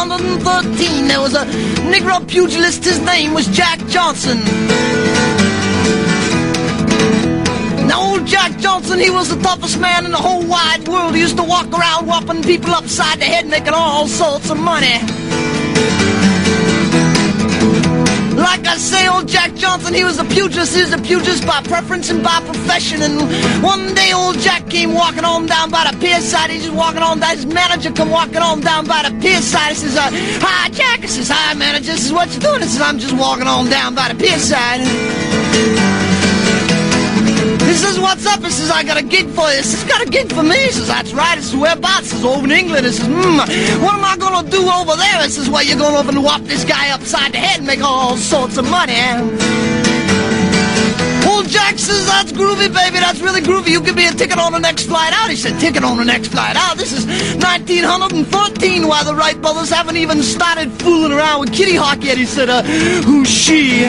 1913, there was a Negro pugilist, his name was Jack Johnson. Now, old Jack Johnson, he was the toughest man in the whole wide world. He used to walk around whopping people upside the head, making all sorts of money. Like I say, old Jack Johnson, he was a pugilist. He was a pugilist by preference and by profession. And one day old Jack came walking on down by the pier side. He's just walking on down. His manager come walking on down by the pier side. He says, hi, Jack. He says, hi, manager. He says, what you doing? He says, I'm just walking on down by the pier side. He says, what's up? He says, I got a gig for you. He says, got a gig for me? He says, that's right. He says, whereabouts? He says, over in England. He says, what am I going to do over there? He says, well, you're going over and whop this guy upside the head and make all sorts of money. Old Jack says, that's groovy, baby. That's really groovy. You give me a ticket on the next flight out. He said, ticket on the next flight out? This is 1913, while the Wright brothers haven't even started fooling around with Kitty Hawk yet. He said, who's she?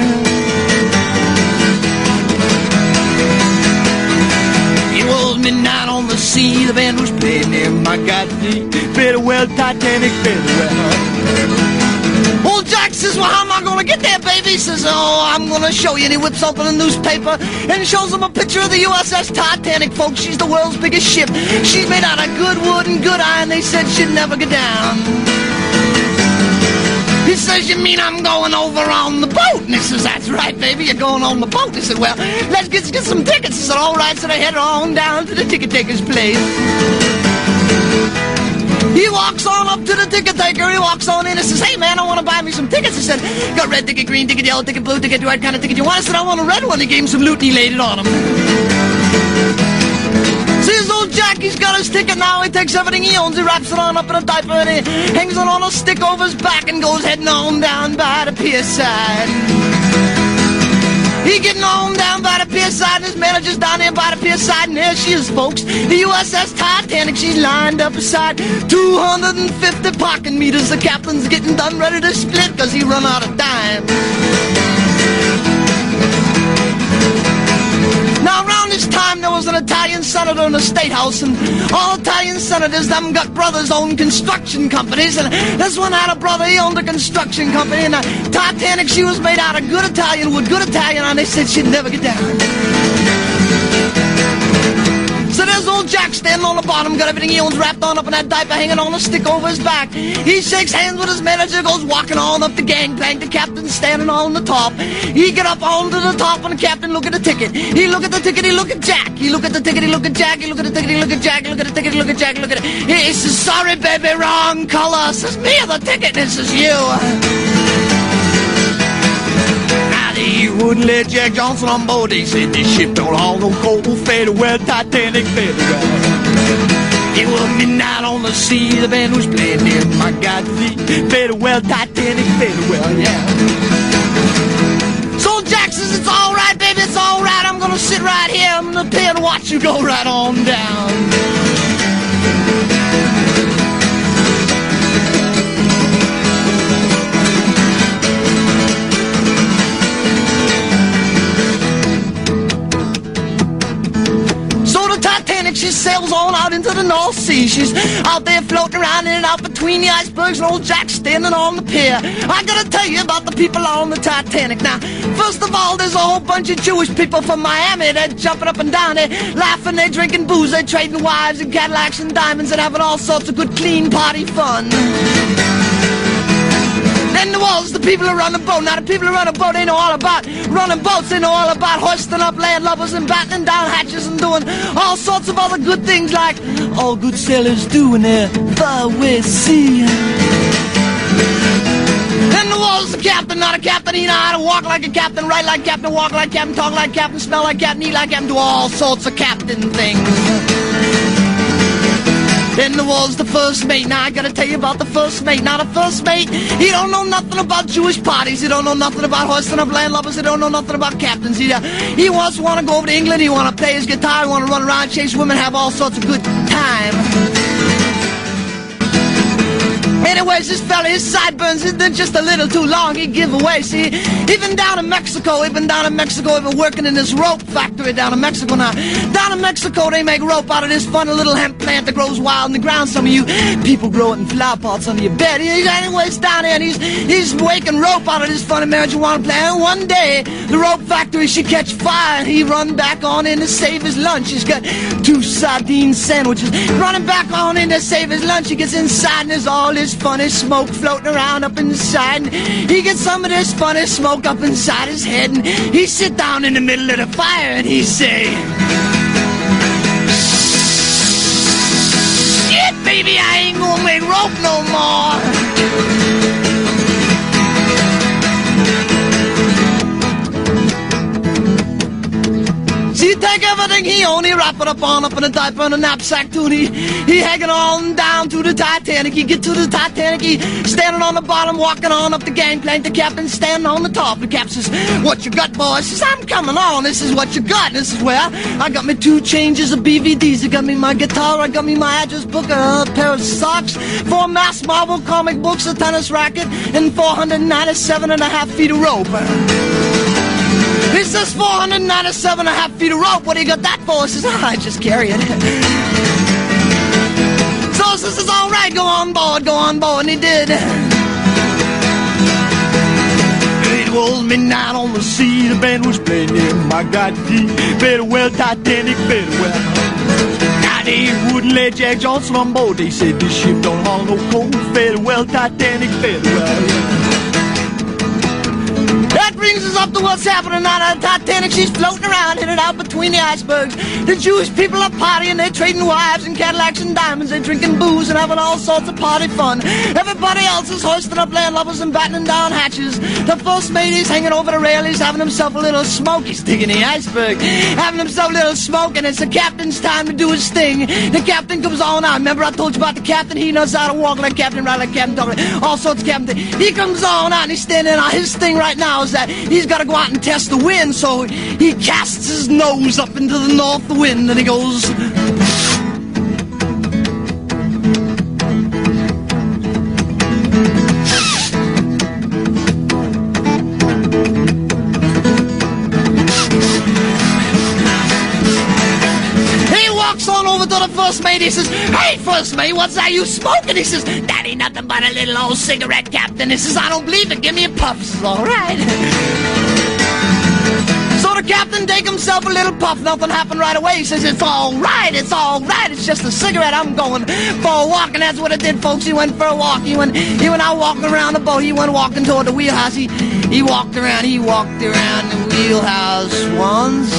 Midnight on the sea, the band was playing there. My God, better well, Titanic, better well. Old Jack says, well, how am I going to get there, baby? He says, oh, I'm going to show you. And he whips open a newspaper and shows them a picture of the USS Titanic, folks. She's the world's biggest ship. She's made out of good wood and good iron. They said she'd never go down. He says, you mean I'm going over on the boat? And he says, that's right, baby, you're going on the boat. He said, well, let's get some tickets. He said, all right, so they head on down to the ticket taker's place. He walks on up to the ticket taker. He walks on in and says, hey, man, I want to buy me some tickets. He said, got red ticket, green ticket, yellow ticket, blue ticket, what kind of ticket you want? I said, I want a red one. He gave him some loot and he laid it on him. Sees old Jack, he's got his ticket now. He takes everything he owns, he wraps it on up in a diaper and he hangs it on a stick over his back and goes heading on down by the pier side. He getting on down by the pier side and his manager's down there by the pier side, and there she is, folks, the USS Titanic. She's lined up beside 250 parking meters. The captain's getting done ready to split because he run out of time. Now, around this time, there was an Italian senator in the State House, and all Italian senators, them got brothers own construction companies, and this one had a brother, he owned a construction company, and the Titanic, she was made out of good Italian wood, good Italian, and they said she'd never get down. So there's old Jack standing on the bottom, got everything he owns wrapped on up in that diaper, hanging on a stick over his back. He shakes hands with his manager, goes walking on up the gangplank. The captain's standing on the top. He get up onto the top, and the captain look at the ticket. He look at the ticket, he look at Jack. He look at the ticket, he look at Jack. He look at the ticket, he look at Jack. He look at the ticket, he look at Jack. Look at it. He says, sorry, baby, wrong color. Says, me or the ticket? And it says, you. He wouldn't let Jack Johnson on board. He said, this ship don't haul no coal. Fade well, Titanic, fade well. It was midnight on the sea. The band was playing there. My God, fade well, Titanic, fade well, yeah. So Jack says, it's all right, baby, it's all right. I'm going to sit right here. I'm going to pay and watch you go right on down. She sails on out into the North Sea. She's out there floating around in and out between the icebergs, and old Jack's standing on the pier. I gotta tell you about the people on the Titanic. Now, first of all, there's a whole bunch of Jewish people from Miami. They're jumping up and down, they're laughing, they're drinking booze, they're trading wives and Cadillacs and diamonds and having all sorts of good, clean party fun. Then there was the people who run the boat. Now, the people who run the boat, they know all about running boats. They know all about hoisting up landlubbers and battening down hatches and doing all sorts of other good things like all good sailors do in their far-away sea. Then there was the captain. Now, the captain, he know how to walk like a captain, write like a captain, walk like a captain, talk like a captain, smell like a captain, eat like a captain, do all sorts of captain things. Then there was the first mate. Now I gotta tell you about the first mate. Now the first mate, he don't know nothing about Jewish parties. He don't know nothing about hoisting up landlubbers. He don't know nothing about captains. He wants to want to go over to England. He want to play his guitar. He want to run around, chase women, have all sorts of good time. Anyways, this fella, his sideburns, he's been just a little too long. He give away. See, he been down in Mexico. He been working in this rope factory down in Mexico now. Down in Mexico, they make rope out of this funny little hemp plant that grows wild in the ground. Some of you people grow it in flower pots under your bed. Anyways, down there, and he's making rope out of this funny marijuana plant. And one day, the rope factory, she catch fire, and he run back on in to save his lunch. He's got 2 sardine sandwiches. Running back on in to save his lunch. He gets inside, and there's all this funny smoke floating around up inside. And he gets some of this funny smoke up inside his head, and he sit down in the middle of the fire, and he say, "Shit, baby, I ain't gonna make rope no more." See, take everything he owned, he wrap it up in a diaper and a knapsack too, and he hanging on down to the Titanic. He get to the Titanic, he standing on the bottom, walking on up the gangplank. The captain standing on the top. The captain says, "What you got, boy?" He says, "I'm coming on. This is what you got." This is where I got me 2 changes of BVDs. I got me my guitar, I got me my address book, a pair of socks, 4 mass Marvel comic books, a tennis racket, and 497.5 feet of rope. He says 497.5 feet of rope. What do you got that for? He says, "I just carry it." So he says, "It's all right, go on board. And he did. It was midnight on the sea, the band was playing, yeah, my God, better well, Titanic, better well. Now they wouldn't let Jack Johnson on board. They said this ship don't haul no coal. Better well, Titanic, better well, yeah. That brings us up to what's happening now. The Titanic, she's floating around, headed out between the icebergs. The Jewish people are partying, they're trading wives and Cadillacs and diamonds. They're drinking booze and having all sorts of party fun. Everybody else is hoisting up landlubbers and battening down hatches. The first mate is hanging over the rail, he's having himself a little smoke. He's digging the iceberg, having himself a little smoke, and it's the captain's time to do his thing. The captain comes on out. Remember I told you about the captain? He knows how to walk like captain, ride like captain, talk like all sorts of captain. He comes on out and he's standing on. His thing right now is that he's got to go out and test the wind, so he casts his nose up into the north wind and he goes, he walks on over to the first mate. He says, "Hey, first mate, what's that you smoking?" He says, "That ain't nothing but a little old cigarette, captain." He says, "I don't believe it. Give me a puff." He says, "All right." So the captain take himself a little puff. Nothing happened right away. He says, "It's all right. It's all right. It's just a cigarette. I'm going for a walk." And that's what it did, folks. He went for a walk. He went out walking around the boat. He went walking toward the wheelhouse. He walked around the wheelhouse once.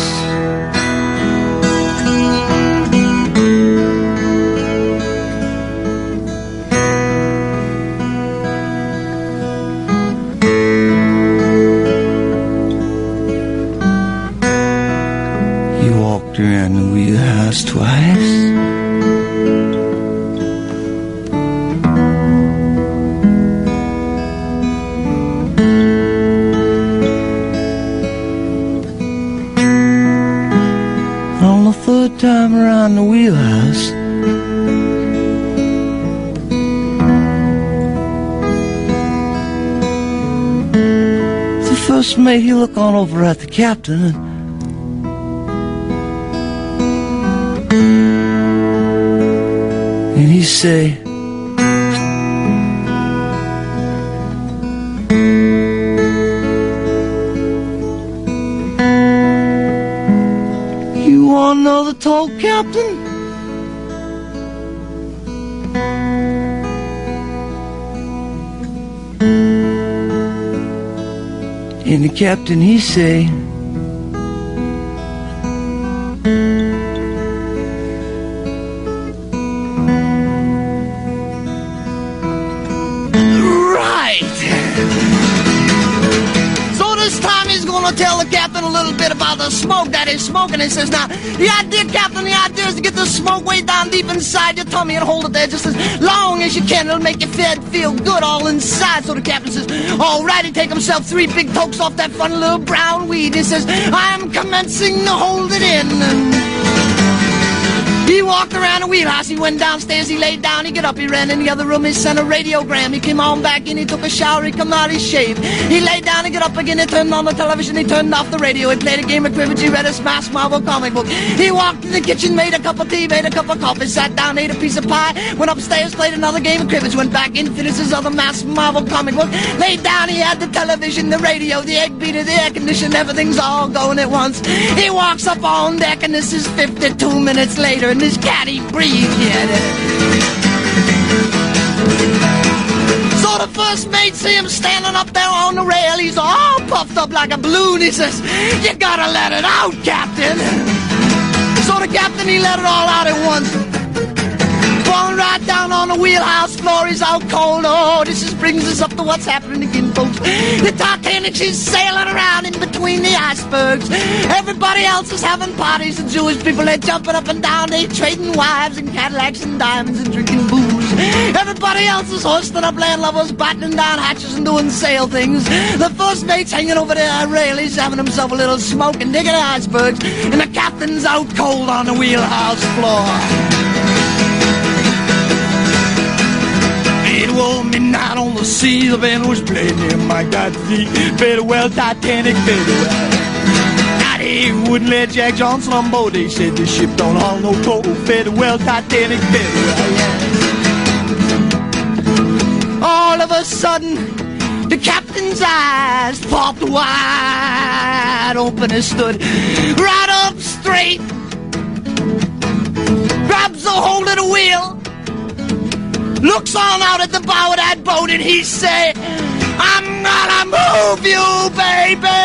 Around the wheelhouse twice. On the 3rd time around the wheelhouse, the first mate, he looked on over at the captain, and he say, "You want another toll, captain?" And the captain, he say, tell the captain a little bit about the smoke that he's smoking. He says, "Now, the idea, captain, the idea is to get the smoke way down deep inside your tummy and hold it there just as long as you can. It'll make your feel good all inside." So the captain says, "All right." He take himself 3 big tokes off that funny little brown weed. He says, "I'm commencing to hold it in." He walked around the wheelhouse, he went downstairs, he laid down, he got up, he ran in the other room, he sent a radiogram. He came on back in, he took a shower, he come out, he shaved. He laid down, he got up again, he turned on the television, he turned off the radio, he played a game of cribbage, he read a Smash Marvel comic book. He walked in the kitchen, made a cup of tea, made a cup of coffee, sat down, ate a piece of pie, went upstairs, played another game of cribbage, went back in, finished his other Mass Marvel comic book, laid down, he had the television, the radio, the egg beater, the air conditioner, everything's all going at once. He walks up on deck, and this is 52 minutes later, and this cat, he breathes yet. So the first mate see him standing up there on the rail. He's all puffed up like a balloon. He says, "You gotta let it out, Captain." So the captain, he let it all out at once. Falling right down on the wheelhouse floor, he's out cold. Oh, this just brings us up to what's happening again, folks. The Titanic, she's sailing around in between the icebergs. Everybody else is having parties. The Jewish people, they're jumping up and down. They're trading wives and Cadillacs and diamonds and drinking booze. Everybody else is hoisting up landlubbers, battening down hatches and doing sail things. The first mate's hanging over the rail. He's having himself a little smoke and digging the icebergs. And the captain's out cold on the wheelhouse floor. It was midnight on the sea, the band was playing in my God, very well, Titanic, very well. Now they wouldn't let Jack Johnson on board, they said the ship don't haul no coal, very well, Titanic, very well, yeah. All of a sudden, the captain's eyes popped wide open and stood right up straight, grabs a hold of the wheel, looks on out at the bow of that boat, and he say, "I'm gonna move you, baby."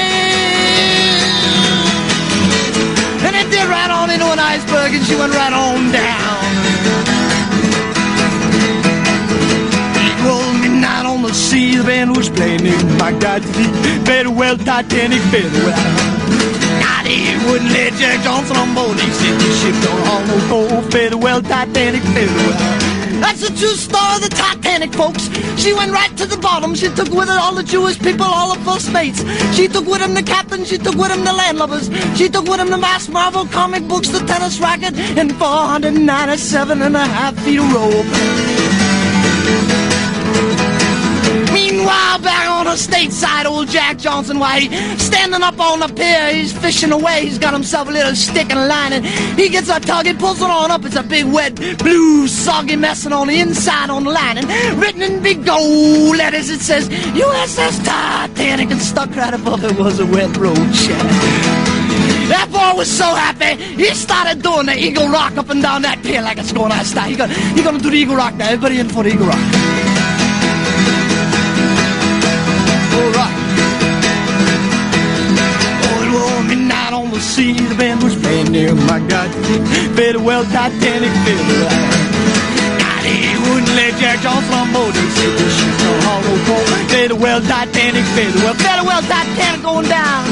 And it did right on into an iceberg, and she went right on down. It was midnight on the sea, the band was playing in my God, very well, Titanic, very well. Now they wouldn't let Jack Johnson on board, they said the ship don't haul no coal, very well, Titanic, very well. That's the true story of the Titanic, folks. She went right to the bottom. She took with her all the Jewish people, all the first mates. She took with him the captain. She took with him the landlubbers. She took with him the Mass Marvel comic books, the tennis racket, and 497.5 feet of rope. Meanwhile, back on the stateside, old Jack Johnson, why, he's standing up on the pier, he's fishing away, he's got himself a little stick and a line, and he gets a tug, he pulls it on up, it's a big wet, blue, soggy mess, and on the inside on the line, and written in big gold letters, it says, USS Titanic, and stuck right above it was a wet roach. That boy was so happy, he started doing the Eagle Rock up and down that pier like it's going out of style. He's gonna do the Eagle Rock now, everybody in for the Eagle Rock. Midnight on the sea, the band was playing near my God, very well, Titanic, very well. Now they wouldn't let Jack Johnson on board, they said the ship don't haul no coal, very well, Titanic, very well, Titanic going down.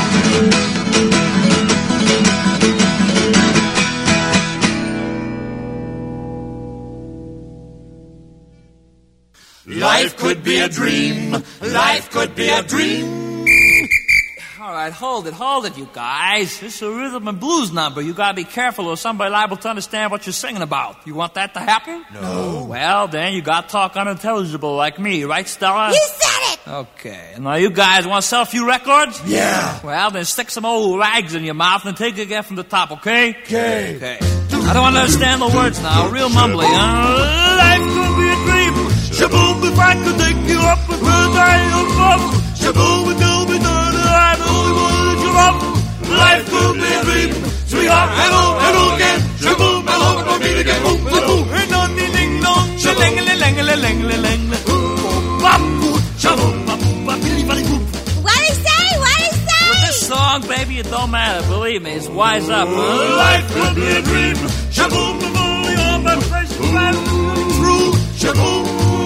Life could be a dream, life could be a dream. All right, hold it, you guys. This is a rhythm and blues number. You gotta be careful or somebody liable to understand what you're singing about. You want that to happen? No. Well, then you gotta talk unintelligible like me, right, Stella? You said it! Okay. Now you guys want to sell a few records? Yeah. Well, then stick some old rags in your mouth and take it again from the top, okay? Okay. I don't understand the words now. Real mumbly, huh? Life could be a dream. Shaboom, if I could take you up with birds I above. Shaboom, tell me that I only wanted you up. Life could be a dream. Sweetheart, hello again. Shaboom, hello, we'll meet again. Boom, boom, boom. Hey, no, ding, ding, dong. Shalang-a-lang-a-lang-a-lang-a-lang. Shaboom, ba-boom-ba-billy-bally-boom. What'd he say? This song, baby, it don't matter. Believe me, it's wise up. Life could be a dream. Shaboom, ba-boom, you're my precious friend. True. Shaboom,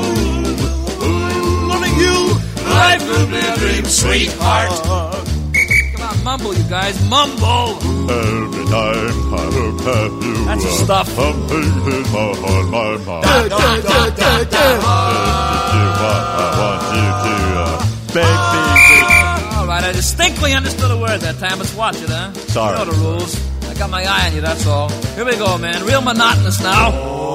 loving you. Life could be a dream, sweetheart. Come on, mumble, you guys, mumble. Every time I look at you, That's the stuff. something is on my mind. Da, da, da, da, da. I want you to, baby. All right, I distinctly understood a word that time. Let's watch it, huh? Sorry. You know the rules. Now I got my eye on you, that's all. Here we go, man. Real monotonous now.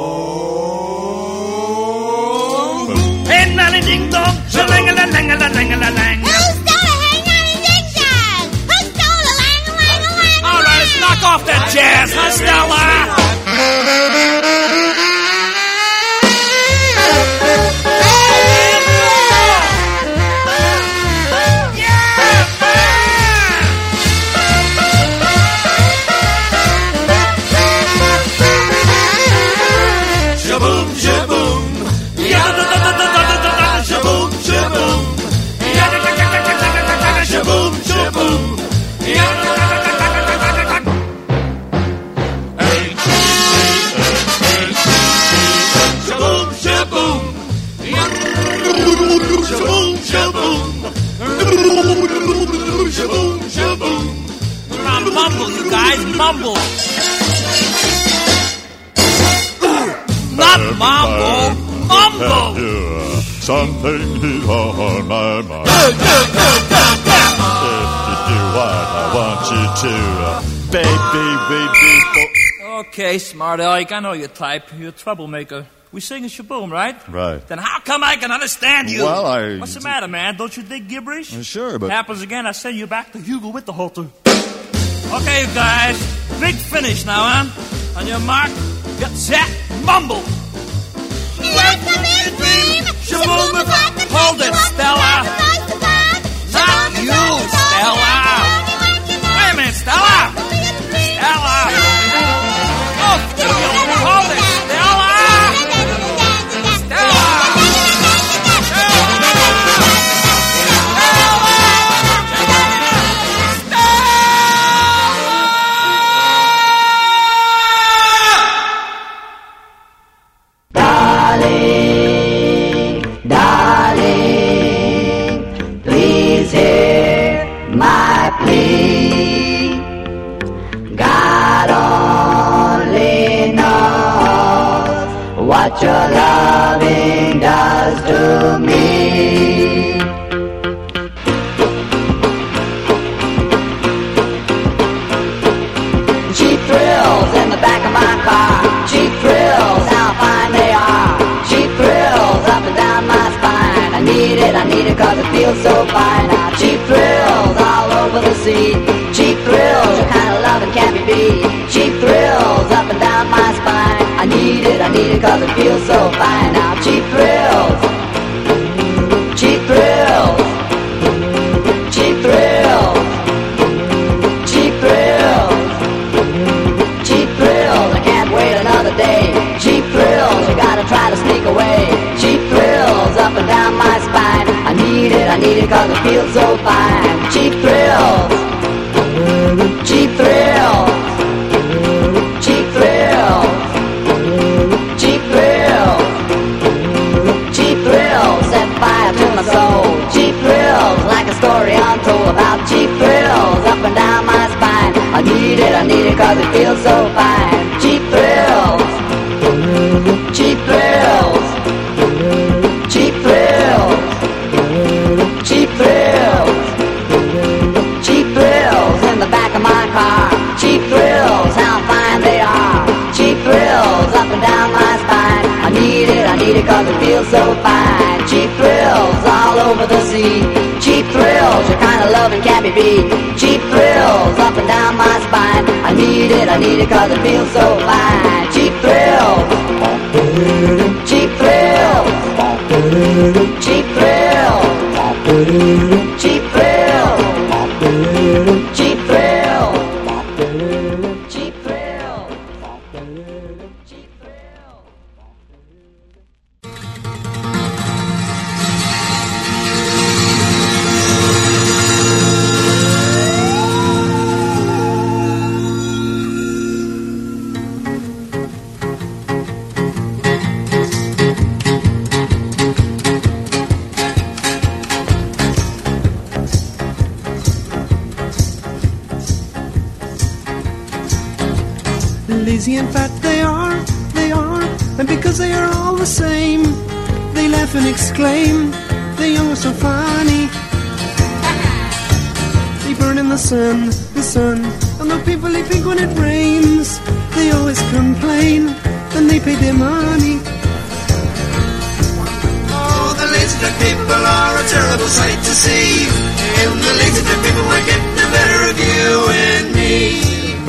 Hey, nanny ding dong, sha-lang-a-lang-a-lang-a-lang-a-lang. Who stole a hey-nanny-ding-dong? Who stole a lang-a-lang-a-lang-a-lang? All right, let's knock off that jazz, huh, Stella? Mumble, you guys, mumble. Not mumble, mumble. Something is on my mind. If you do what I want you to, baby. Okay, smart Alec, I know your type. You're a troublemaker. We sing a shaboom, right? Right. Then how come I can understand you? Well, What's the matter, man? Don't you dig gibberish? Sure, but... Happens again, I send you back to Hugo with the halter. Okay, you guys. Big finish now, huh? On your mark, get set, mumble. Shaboom, hold it, Stella. Not you, Stella. Wait a minute, Stella. Stella. Oh, hold it, Stella. What your loving does to me. Cheap thrills in the back of my car. Cheap thrills, how fine they are. Cheap thrills up and down my spine. I need it cause it feels so fine. Now cheap thrills all over the seat. Cheap thrills, your kind of loving can't be beat. Cheap thrills up and down my spine. I need it cause it feels so fine. Now cheap thrills, cheap thrills, cheap thrills, cheap thrills, cheap thrills. I can't wait another day. Cheap thrills, you gotta try to sneak away. Cheap thrills up and down my spine. I need it cause it feels so fine. Cheap thrills, cheap thrills, cheap thrills, cheap thrills, cheap thrills, set fire to my soul. Cheap thrills, like a story untold about cheap thrills up and down my spine. I need it cause it feels so fine. Cheap thrills, cheap thrills, cheap thrills, cheap thrills, cheap thrills in the back of my car. Cheap thrills, how fine they are. Cheap thrills up and down my spine. I need it cause it feels so fine. Cheap thrills all over the sea. Cheap thrills, your kind of loving can't be beat. Cheap thrills up and down my spine. I need it cause it feels so fine. Cheap thrills, cheap thrills, cheap thrills, cheap thrills, cheap thrills, cheap thrills, cheap thrills. Lazy and fat they are, and because they are all the same, they laugh and exclaim, the young are so funny. They burn in the sun, the sun. And the people they think when it rains, they always complain, and they pay their money. Oh, the lazy dog people are a terrible sight to see. And the lazy dog people will get the better of you and me.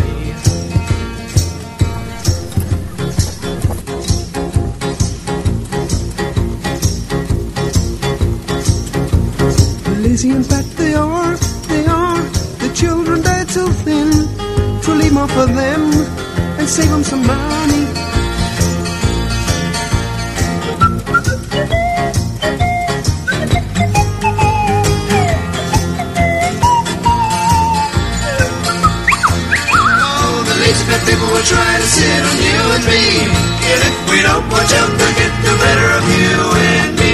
Lazy and fat they are, the children die too thin to leave more for them and save them some money. Oh, the lazy fat people will try to sit on you and me, and if we don't watch out, they'll get the better of you and me.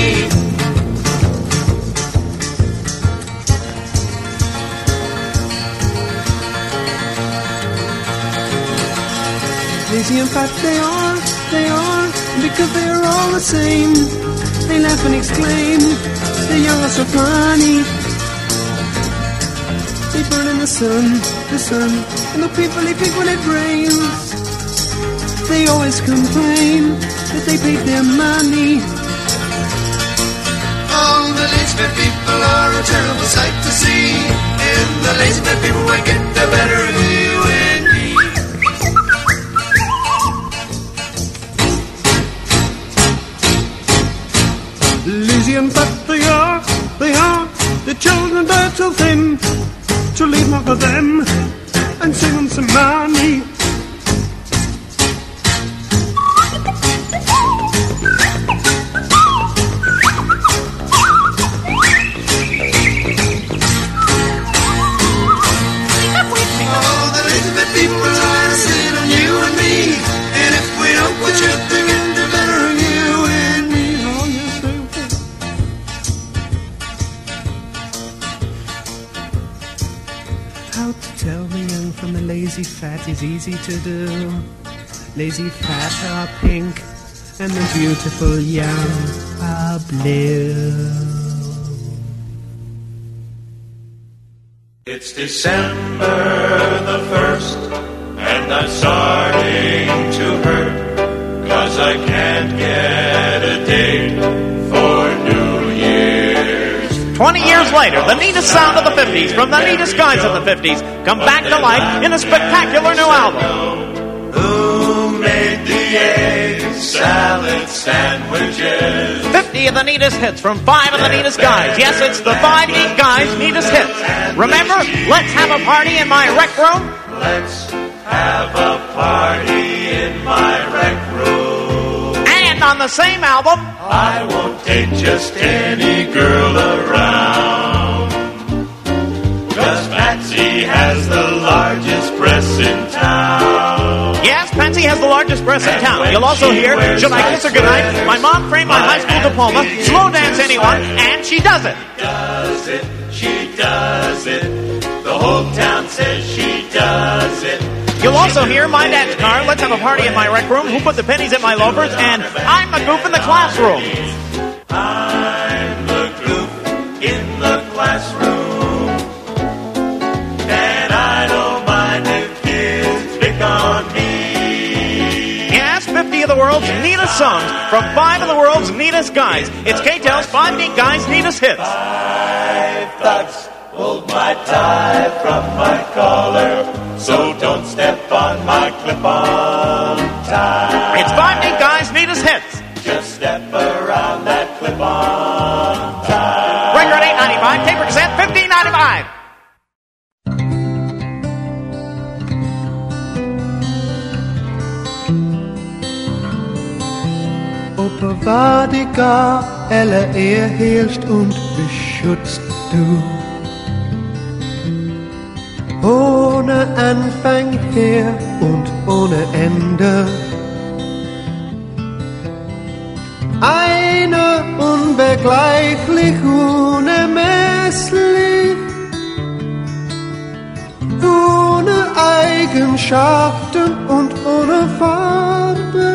Lazy and fat they are, because they are all the same. They laugh and exclaim, the young are so funny. They burn in the sun, and the people they pick when it rains. They always complain that they paid their money. Oh, the lazy fat people are a terrible sight to see, and the lazy fat people will get the better of you and me. Lazy and fat they are, the children die too thin to leave more for them and save them some money. Oh, the lazy fat people are trying to sit on you and me, and if we don't watch out, they'll get the better of you and me. Oh, yes, they will. How to tell the young from the lazy fat is easy to do. Lazy fat are pink, and the beautiful young are blue. It's December the 1st, and I'm starting to hurt, 'cause I can't get a date for New Year's. 20 years later, the neatest sound of the 50s from the neatest guys of the 50s come back to life in a spectacular new album. Who made the egg salad sandwiches? 50 of the neatest hits from 5 of the neatest guys. Yes, it's the 5 neat guys' neatest hits. Remember, let's have a party in my rec room? Let's have a party in my rec room. And on the same album, I won't take just any girl around, 'cause Patsy has the largest breasts in town. yes, Patsy has the largest breasts in town. You'll also hear, should I kiss her goodnight? My mom framed my high school diploma, slow dance anyone, and she does it. Does it, she does it. The whole town says she does it. You'll also hear my dad's car, let's have a party in my rec room, who put the pennies in my loafers, and I'm the goof in the classroom. I'm the goof in the classroom, and I don't mind if kids pick on me. Yes, 50 of the world's neatest songs from 5 of the world's neatest guys. It's K-Tel's 5 neat guys' neatest hits. 5 thugs pulled my tie from my collar, so don't step on my clip-on tie. It's 5 neat guys' neatest hits. Just step around that clip-on tie. Record 8.95, tape or cassette, $15.95. Opevadiger, aller erhelst und beschützt du. Ohne Anfang her und ohne Ende. Eine unbegreiflich, unermesslich, ohne Eigenschaften und ohne Farbe.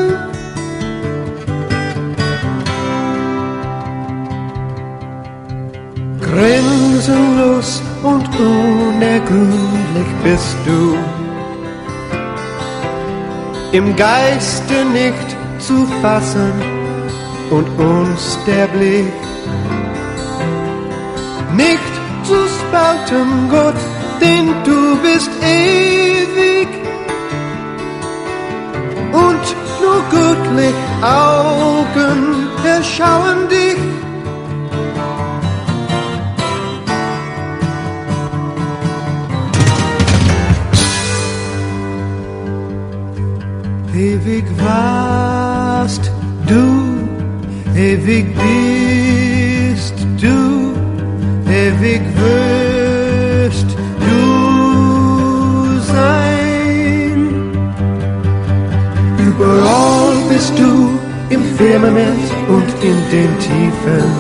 Grenzen grenzenlos und unergründlich bist du. Im Geiste nicht zu fassen und unsterblich. Nicht zu spalten, Gott, denn du bist ewig. Und nur göttlich Augen erschauen dich. Ewig warst du, ewig bist du, ewig wirst du sein. Überall bist du, im Firmament und in den Tiefen.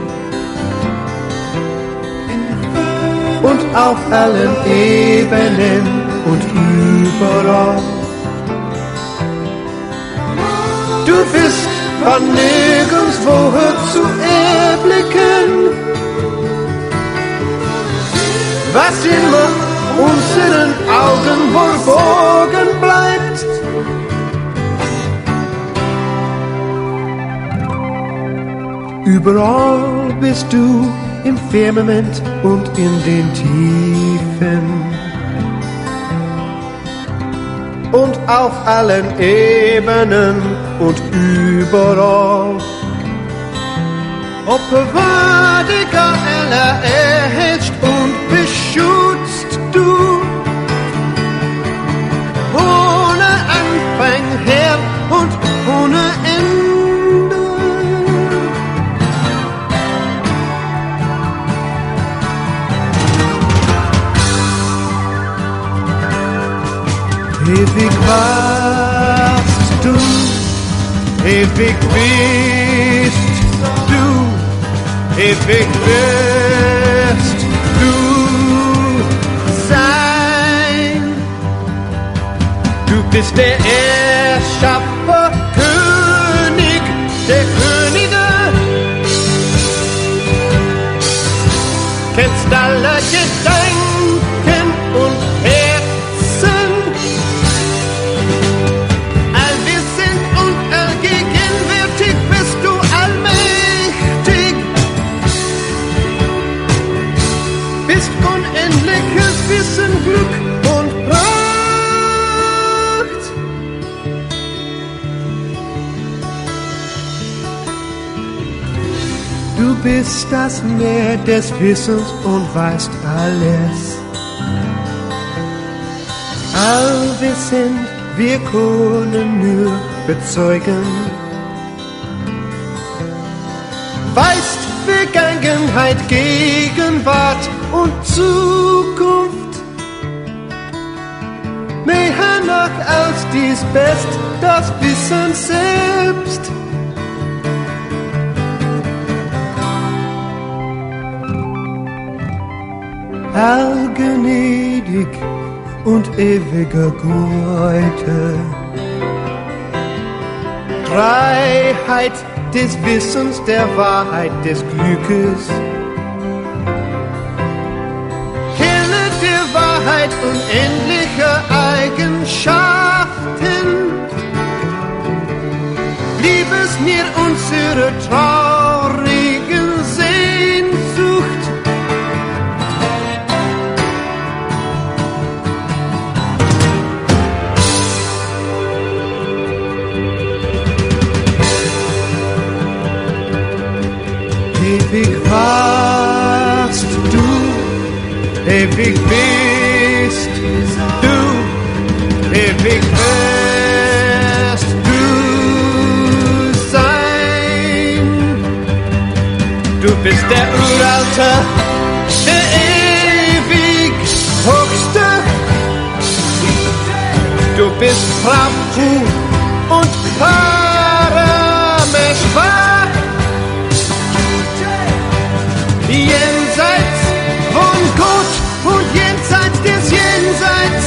Und auf allen Ebenen und überall. Du bist von nirgendwoher zu erblicken. Was immer unseren Augen verborgen bleibt. Überall bist du im Firmament und in den Tiefen. Und auf allen Ebenen und überall. Ob gewaltiger aller erhältst und beschützt du. Ohne Anfang her und ohne Ende. Ewig warst du, ewig bist du, ewig wirst du sein. Du bist der Erschaffer, König der Könige, kennst alle Gedanken und Herzen. Allwissend und allgegenwärtig bist du allmächtig. Bist unendliches Wissen, Glück und Pracht. Du bist das Meer des Wissens und weißt alles. Allwissend, wir können nur bezeugen. Weißt Vergangenheit, Gegenwart und Zukunft. Mehr noch als dies Best, das Wissen selbst. Allgnädig und ewiger Güte. Freiheit des Wissens, der Wahrheit des Glückes. Kenne der Wahrheit unendliche Eigenschaften. Blieb es mir unsere traurigen Sehnsucht. Ewig warst du, ewig bist du, ewig wirst du sein. Du bist der Uralte, der ewig Höchste. Du bist Prabhu und Parameshwar. Jenseits von Gott und jenseits des Jenseits.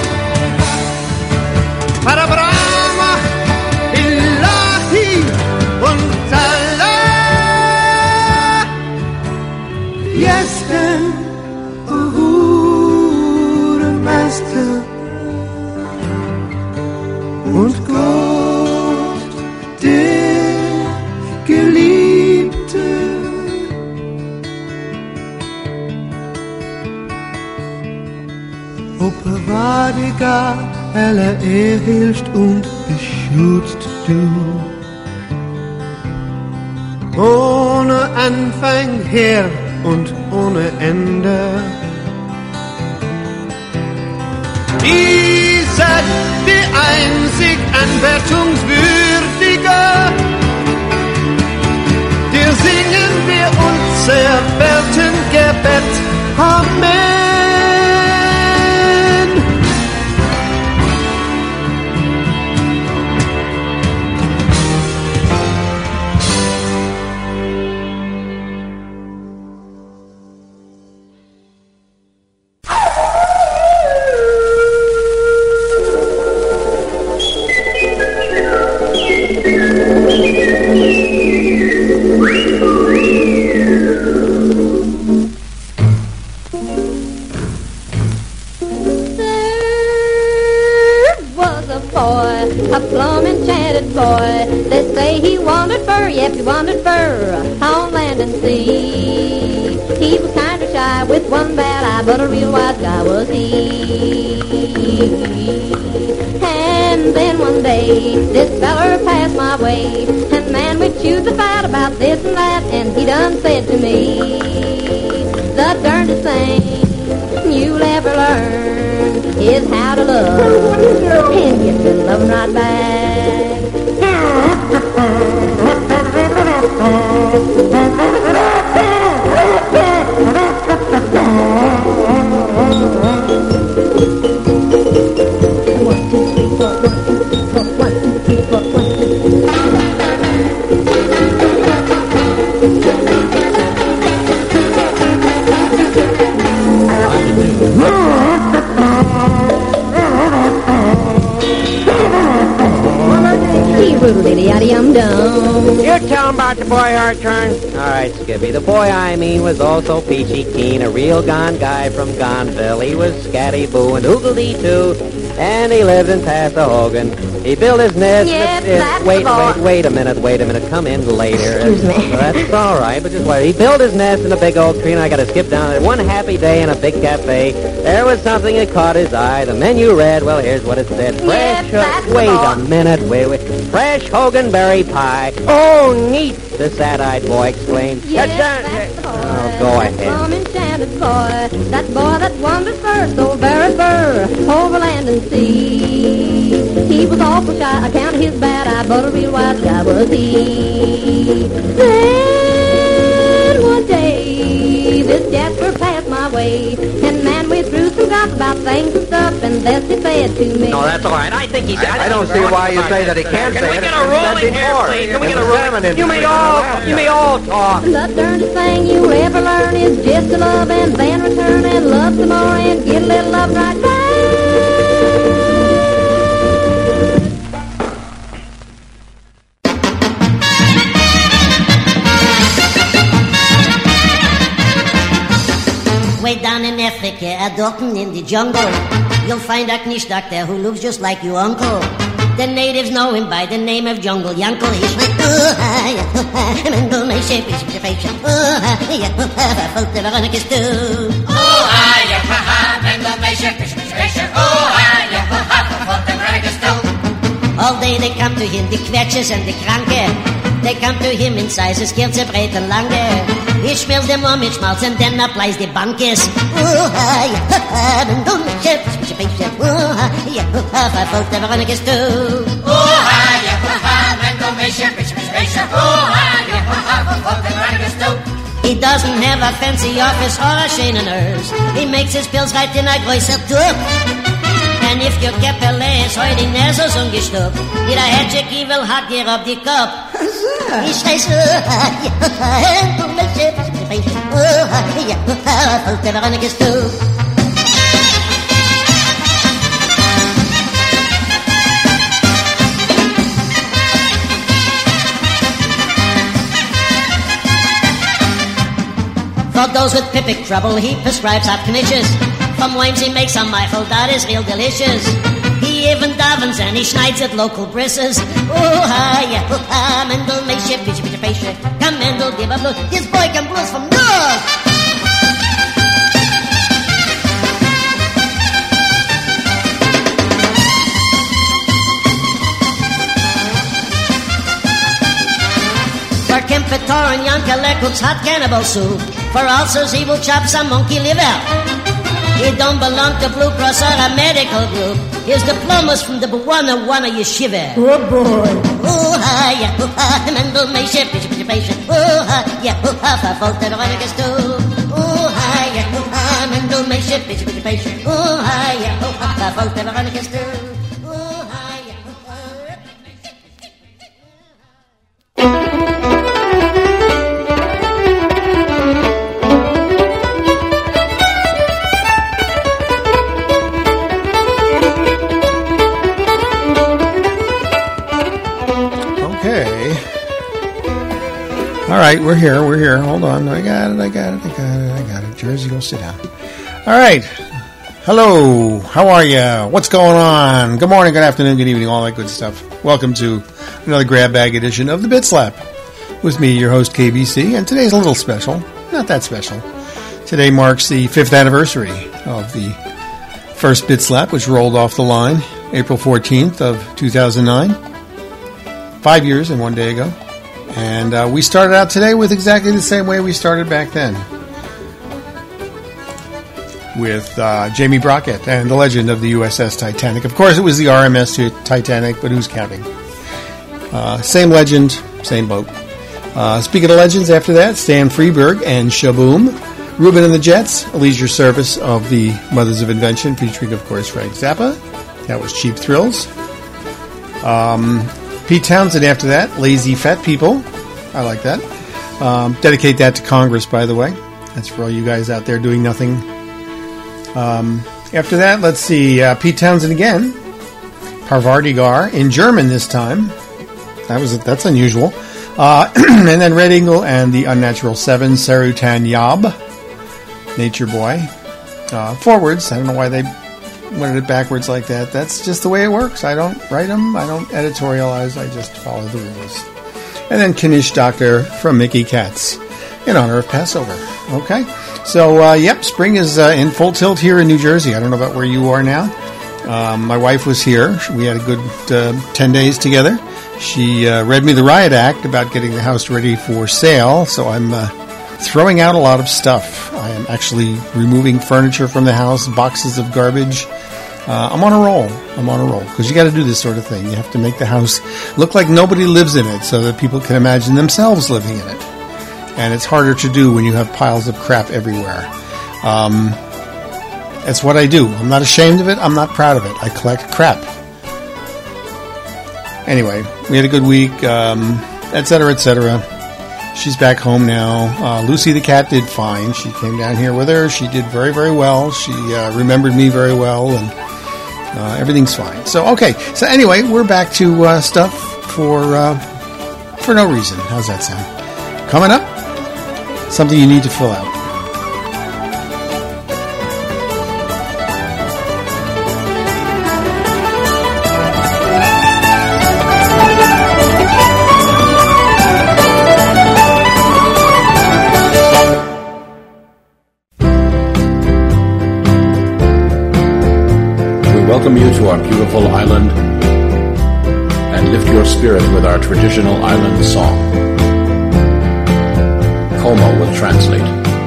Parabrahma, Ilahi und Allah. Yesterday. man, Meister und Gott, der Geliebte. O bewahriger, aller erhilft und beschützt du. Ohne Anfang her und ohne Ende. Dieser die einzig anbetungswürdige, dir singen wir unser Weltengebet. Amen. A plum enchanted boy. They say he wandered fur, yep, he wandered fur on land and sea. He was kind of shy with one bad eye, but a real wise guy was he. And then one day, this feller passed my way, and man, we chewed the fat about this and that, and he done said to me, the darndest thing you'll ever learn is how to love, and get the loving right back. You tell him about the boy, Hartshorn. All right, Skippy. The boy I mean was also peachy keen, a real gone guy from Gonville. He was scatty-boo and oogly-too, and he lived in Passahogan. He built his nest... Wait a minute. Come in later. Excuse me. That's all right, but just wait. He built his nest in a big old tree, and I got to skip down there. One happy day in a big cafe, there was something that caught his eye. The menu read, well, here's what it said. Fresh... wait a minute. Fresh Hoganberry pie. Oh, neat, the sad-eyed boy exclaimed. Yes, that's the boy. Oh, go ahead. Some enchanted boy, that boy that wandered fur, so very fur, over land and sea. He was awful shy, I counted his bad eye, but a real wise guy was he. Then one day, this Jasper passed my way, and man, we threw some gossip about things and stuff, and this he said to me. No, that's all right. I think he's... I don't see why you say that he can't say it. Can we get a rolling here, please? Can we get a rolling? You may all talk. The darndest thing you'll ever learn is just to love and then return and love some more and get a little love right back. Way down in Africa, a Dalton in the jungle, you'll find a knish doctor who looks just like your uncle. The natives know him by the name of Jungle Yankel. He's like, Mangle, my shape is your face. Folk never gonna kiss too. Mangle, my shape is your face. Folk never gonna kiss too. All day they come to him, the Quetsches and the Kranke. They come to him in sizes, kurze, breite, lange. He spills them on mit Schmalz and then applies the Bankes. Mangle, my shape is your face. Folk never gonna kiss too. He doesn't have a fancy office or a Shane nurse. He makes his pills right in a größer Tub. And if your Käppele ist heute nicht so ungestoppt, jeder Hedgeck will hat dir auf die Kopf. Ich weiß, du mich schippst, folgt der Wanne gehst du. For those with pipic trouble, he prescribes hot knishes. From worms he makes a Michael that is real delicious. He even davens and he schneids at local brisses. Oh, hi, yeah, oh, hi, Mendel, make shit, bitch, bitch, bitch, bitch. Come, Mendel, give a blues. This boy can blues from North. For Kempetor and Yankele cooks hot cannibal soup. For ulcers he will chop some monkey liver. He don't belong to Blue Cross or a medical group. His diploma's from the Buwana Yeshiva. Oh boy. Oh hi, yeah, oh hi, Mendel may ship, patient. Oh hi, yeah, oh hi, for fault that I guess too. Oh hi, yeah, oh hi, Mendel may ship, patient. Oh hi, yeah, oh hi, for fault that I guess too. All right, we're here. Hold on. I got it. Jersey, go sit down. All right. Hello. How are you? What's going on? Good morning, good afternoon, good evening, all that good stuff. Welcome to another grab bag edition of the Bit Slap with me, your host, KBC. And today's a little special. Not that special. Today marks the 5th anniversary of the first Bit Slap, which rolled off the line April 14th of 2009. 5 years and 1 day ago. And we started out today with exactly the same way we started back then. With Jamie Brockett and the legend of the USS Titanic. Of course, it was the RMS Titanic, but who's counting? Same legend, same boat. Speaking of legends, after that, Stan Freberg and Shaboom. Ruben and the Jets, a leisure service of the Mothers of Invention, featuring, of course, Frank Zappa. That was Cheap Thrills. Pete Townsend after that, Lazy Fat People. I like that. Dedicate that to Congress, by the way. That's for all you guys out there doing nothing. After that, let's see, Pete Townsend again. Parvardigar, in German this time. That's unusual. And then Red Eagle and the Unnatural Seven, Sarutan Yab. Nature Boy. Forwards, I don't know why they wanted it backwards like that. That's just the way it works. I don't write them. I don't editorialize. I just follow the rules. And then Knish Doctor from Mickey Katz in honor of Passover. Okay. So, spring is in full tilt here in New Jersey. I don't know about where you are now. My wife was here. We had a good 10 days together. She read me the riot act about getting the house ready for sale. So I'm throwing out a lot of stuff. I am actually removing furniture from the house, boxes of garbage. I'm on a roll because you got to do this sort of thing. You have to make the house look like nobody lives in it so that people can imagine themselves living in it. And it's harder to do when you have piles of crap everywhere. It's what I do. I'm not ashamed of it. I'm not proud of it. I collect crap. Anyway, we had a good week, etc., etc. She's back home now. Lucy the cat did fine. She came down here with her. She did very, very well. She remembered me very well, and everything's fine. So, okay. So, anyway, we're back to stuff for no reason. How's that sound? Coming up, something you need to fill out. Welcome you to our beautiful island and lift your spirit with our traditional island song. Como will translate.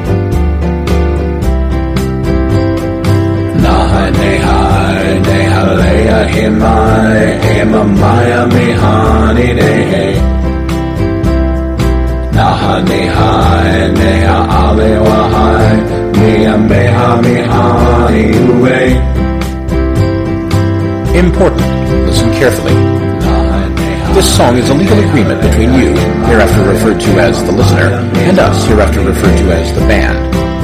Naha neha neha leya himai ema maya mihani nehe. Naha neha neha alewahai miya meha mihani uwe. Important. Listen carefully. This song is a legal agreement between you, hereafter referred to as the listener, and us, hereafter referred to as the band.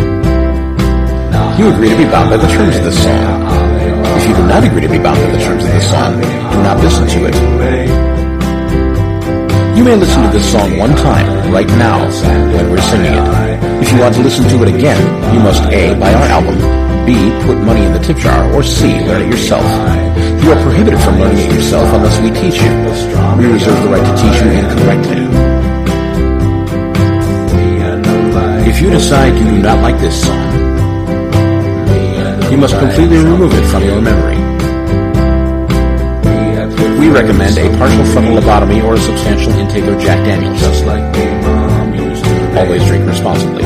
You agree to be bound by the terms of this song. If you do not agree to be bound by the terms of this song, do not listen to it. You may listen to this song one time, right now, when we're singing it. If you want to listen to it again, you must A, buy our album, B, put money in the tip jar, or C, learn it yourself. You are prohibited from learning it yourself unless we teach you. We reserve the right to teach you incorrectly. If you decide you do not like this song, you must completely remove it from your memory. We recommend a partial frontal lobotomy or a substantial intake of Jack Daniels. Always drink responsibly.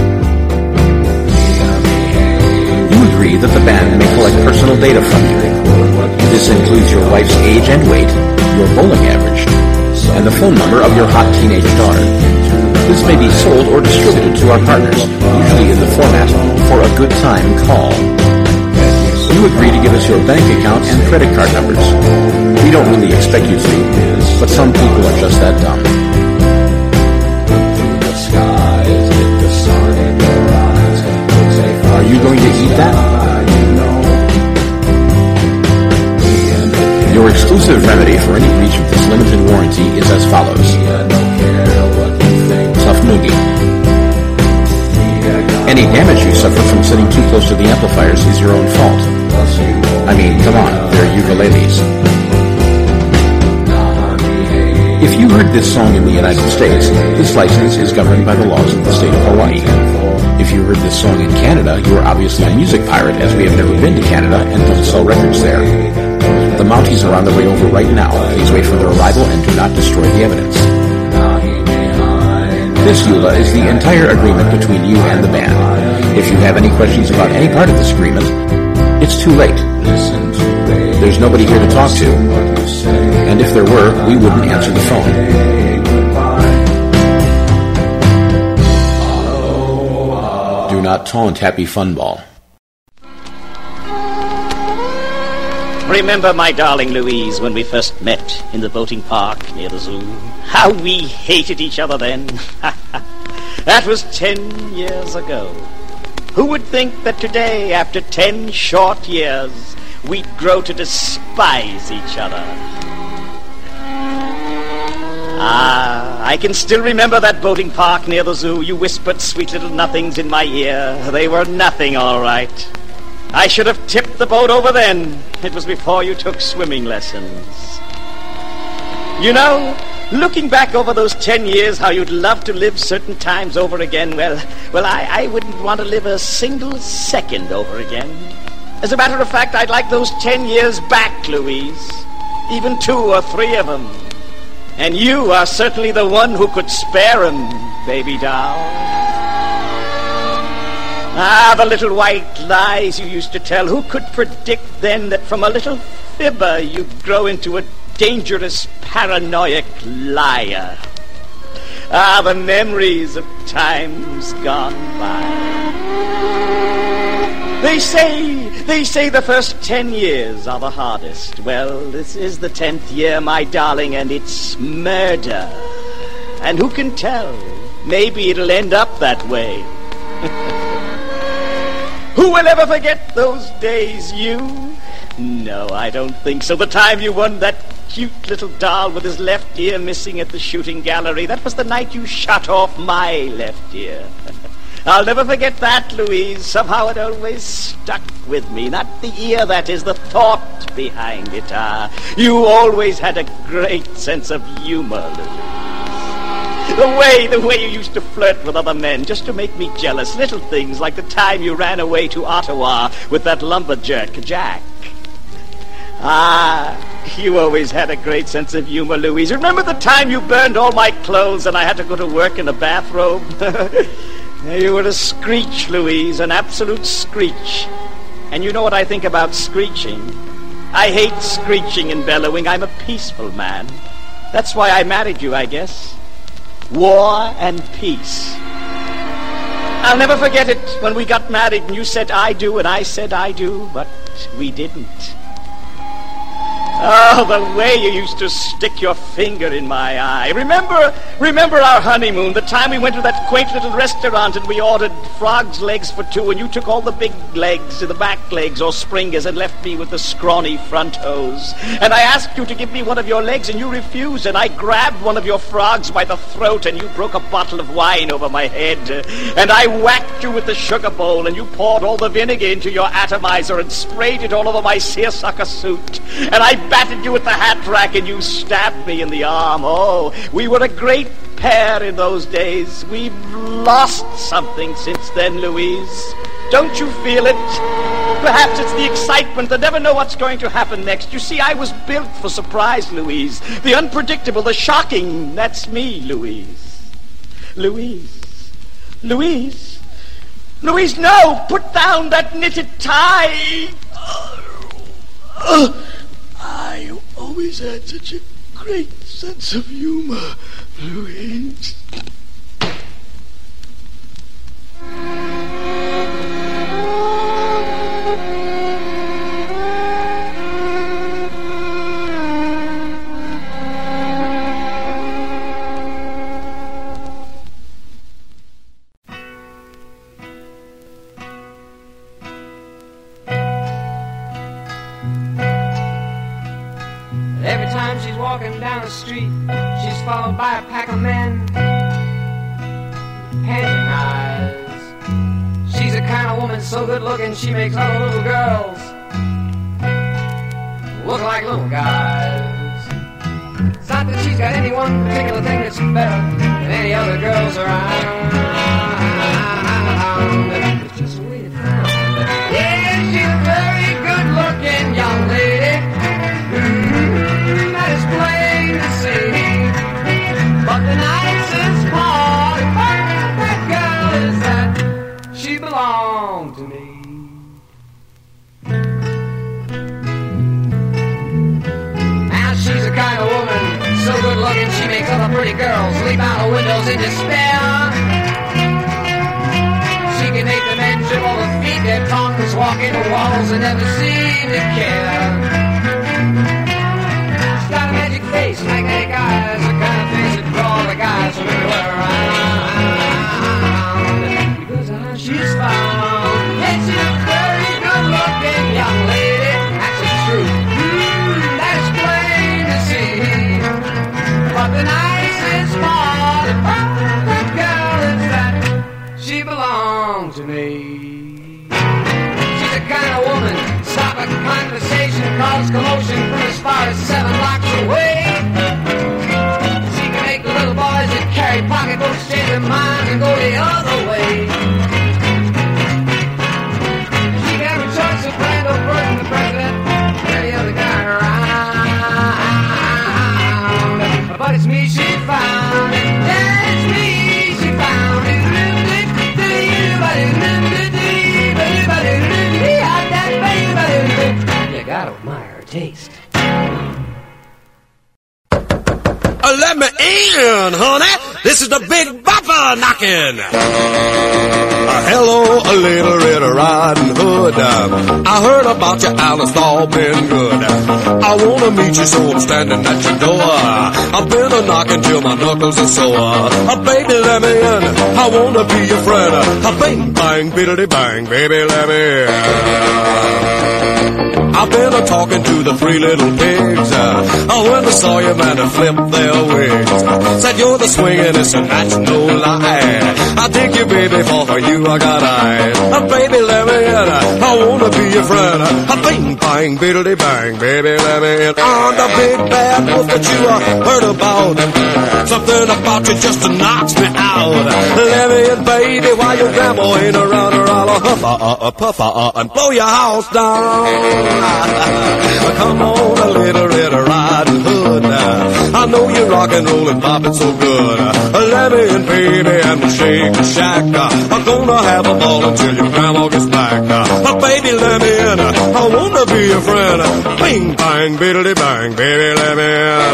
You agree that the band may collect personal data from you. This includes your wife's age and weight, your bowling average, and the phone number of your hot teenage daughter. This may be sold or distributed to our partners, usually in the format for a good time call. You agree to give us your bank account and credit card numbers. We don't really expect you to, but some people are just that dumb. Are you going to eat that? Your exclusive remedy for any breach of this limited warranty is as follows. Tough noogie. Any damage you suffer from sitting too close to the amplifiers is your own fault. I mean, come on, they're ukuleles. If you heard this song in the United States, this license is governed by the laws of the state of Hawaii. If you heard this song in Canada, you are obviously a music pirate, as we have never been to Canada and don't sell records there. The Mounties are on their way over right now. Please wait for their arrival and do not destroy the evidence. This EULA is the entire agreement between you and the band. If you have any questions about any part of this agreement, it's too late. There's nobody here to talk to. And if there were, we wouldn't answer the phone. Do not taunt Happy Funball. Remember, my darling Louise, when we first met in the boating park near the zoo? How we hated each other then. That was 10 years ago. Who would think that today, after 10 short years, we'd grow to despise each other? I can still remember that boating park near the zoo. You whispered sweet little nothings in my ear. They were nothing, all right. I should have tipped the boat over then. It was before you took swimming lessons. You know, looking back over those 10 years, how you'd love to live certain times over again, well, I wouldn't want to live a single second over again. As a matter of fact, I'd like those 10 years back, Louise. Even 2 or 3 of them. And you are certainly the one who could spare 'em, baby doll. Ah, the little white lies you used to tell. Who could predict then that from a little fibber you'd grow into a dangerous, paranoiac liar? Ah, the memories of times gone by. They say the first 10 years are the hardest. Well, this is the 10th year, my darling, and it's murder. And who can tell? Maybe it'll end up that way. Who will ever forget those days, you? No, I don't think so. The time you won that cute little doll with his left ear missing at the shooting gallery, that was the night you shot off my left ear. I'll never forget that, Louise. Somehow it always stuck with me. Not the ear, that is, the thought behind it. You always had a great sense of humor, Louise. The way you used to flirt with other men just to make me jealous. Little things like the time you ran away to Ottawa with that lumberjack, Jack. You always had a great sense of humor, Louise. Remember the time you burned all my clothes and I had to go to work in a bathrobe? You were a screech, Louise, an absolute screech. And you know what I think about screeching? I hate screeching and bellowing. I'm a peaceful man. That's why I married you, I guess. War and peace. I'll never forget it when we got married and you said I do and I said I do, but we didn't. Oh, the way you used to stick your finger in my eye. Remember our honeymoon, the time we went to that quaint little restaurant and we ordered frog's legs for two and you took all the big legs, the back legs or springers and left me with the scrawny front hose. And I asked you to give me one of your legs and you refused and I grabbed one of your frogs by the throat and you broke a bottle of wine over my head. And I whacked you with the sugar bowl and you poured all the vinegar into your atomizer and sprayed it all over my seersucker suit. And I batted you with the hat rack and you stabbed me in the arm. Oh, we were a great pair in those days. We've lost something since then, Louise. Don't you feel it? Perhaps it's the excitement, the never know what's going to happen next. You see, I was built for surprise, Louise. The unpredictable, the shocking. That's me, Louise. Louise. Louise. Louise, no! Put down that knitted tie! You always had such a great sense of humor, Louise. Every time she's walking down the street, she's followed by a pack of men, panting eyes. She's the kind of woman so good looking she makes all the little girls look like little guys. It's not that she's got any one particular thing that's better than any other girls around. It's just the way it's found. Yeah, she's a very good looking young lady. That is plain to see. But the nicest part about that girl is that she belonged to me. Now she's the kind of woman so good looking she makes other pretty girls leap out of windows in despair. She can make the men dribble their feet, their tongues walk into walls and never seem to care. Got a magic face, magnetic eyes, the kind of face that draw the guys from everywhere around. Because she's found, and she's a very good-looking young lady. That's the truth, that is plain to see. But the nicest part about that girl is that she belonged to me. She's the kind of woman, stop a conversation, cause commotion from as far as 7 blocks away. She can make the little boys that carry pocketbooks change their minds and go the other way. She can have a choice of Randall Burton, the president, and any other guy around. But it's me she found, yeah, it's me she found. You gotta admire her taste. Let me in, honey. This is the Big Bopper knocking. Hello, a little Red Riding Hood. I heard about you, Alice, all been good. I wanna meet you, so I'm standing at your door. I've been a knocking till my knuckles are sore. Baby, let me in. I wanna be your friend. Bang, bang, biddly bang, baby, let me in. I've been a-talking to the 3 little pigs. When they saw you, man, they flipped their wigs. Said you're the swingin'est, and that's no lie. I dig you, baby, for you I got eyes. Baby, let me in. I wanna be your friend. Bang, bang, biddly bang, baby, let me in. I'm the big bad wolf that you heard about. Something about you just knocks me out. Let me in, baby, while your grandma ain't around her. I'll puff and blow your house down. Come on, a little Red Riding Hood. I know you rock and roll and pop it so good. Let me in, baby, and we'll shake the shack. I'm gonna have a ball until your grandma gets back. Baby, let me in. I wanna be your friend. Bing, bang, biddly bang, baby, let me in.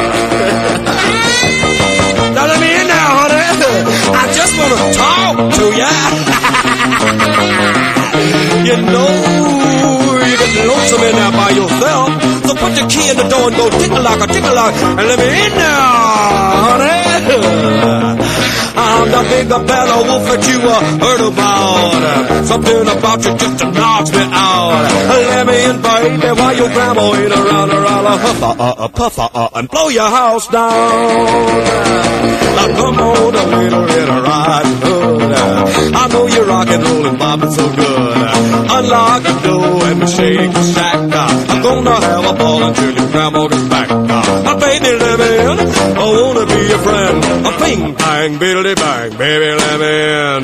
Now let me in now, honey. I just wanna talk to ya. You know you get lonesome in there by yourself, so put the key in the door and go tick-a-lock, and let me in now, honey. I'm the big fella wolf that you heard about. Something about you just knocks me out. Let me in, baby, while your grandma ain't around a puffer, and blow your house down. Now come on, a little riding hood. I know you're rock and rollin', bopping so good. Unlock the door and shake the shack. I'm gonna have a ball until your grandma gets back. Baby, let me in. I wanna be your friend. A ping, bang, biddly bang, baby, let me in.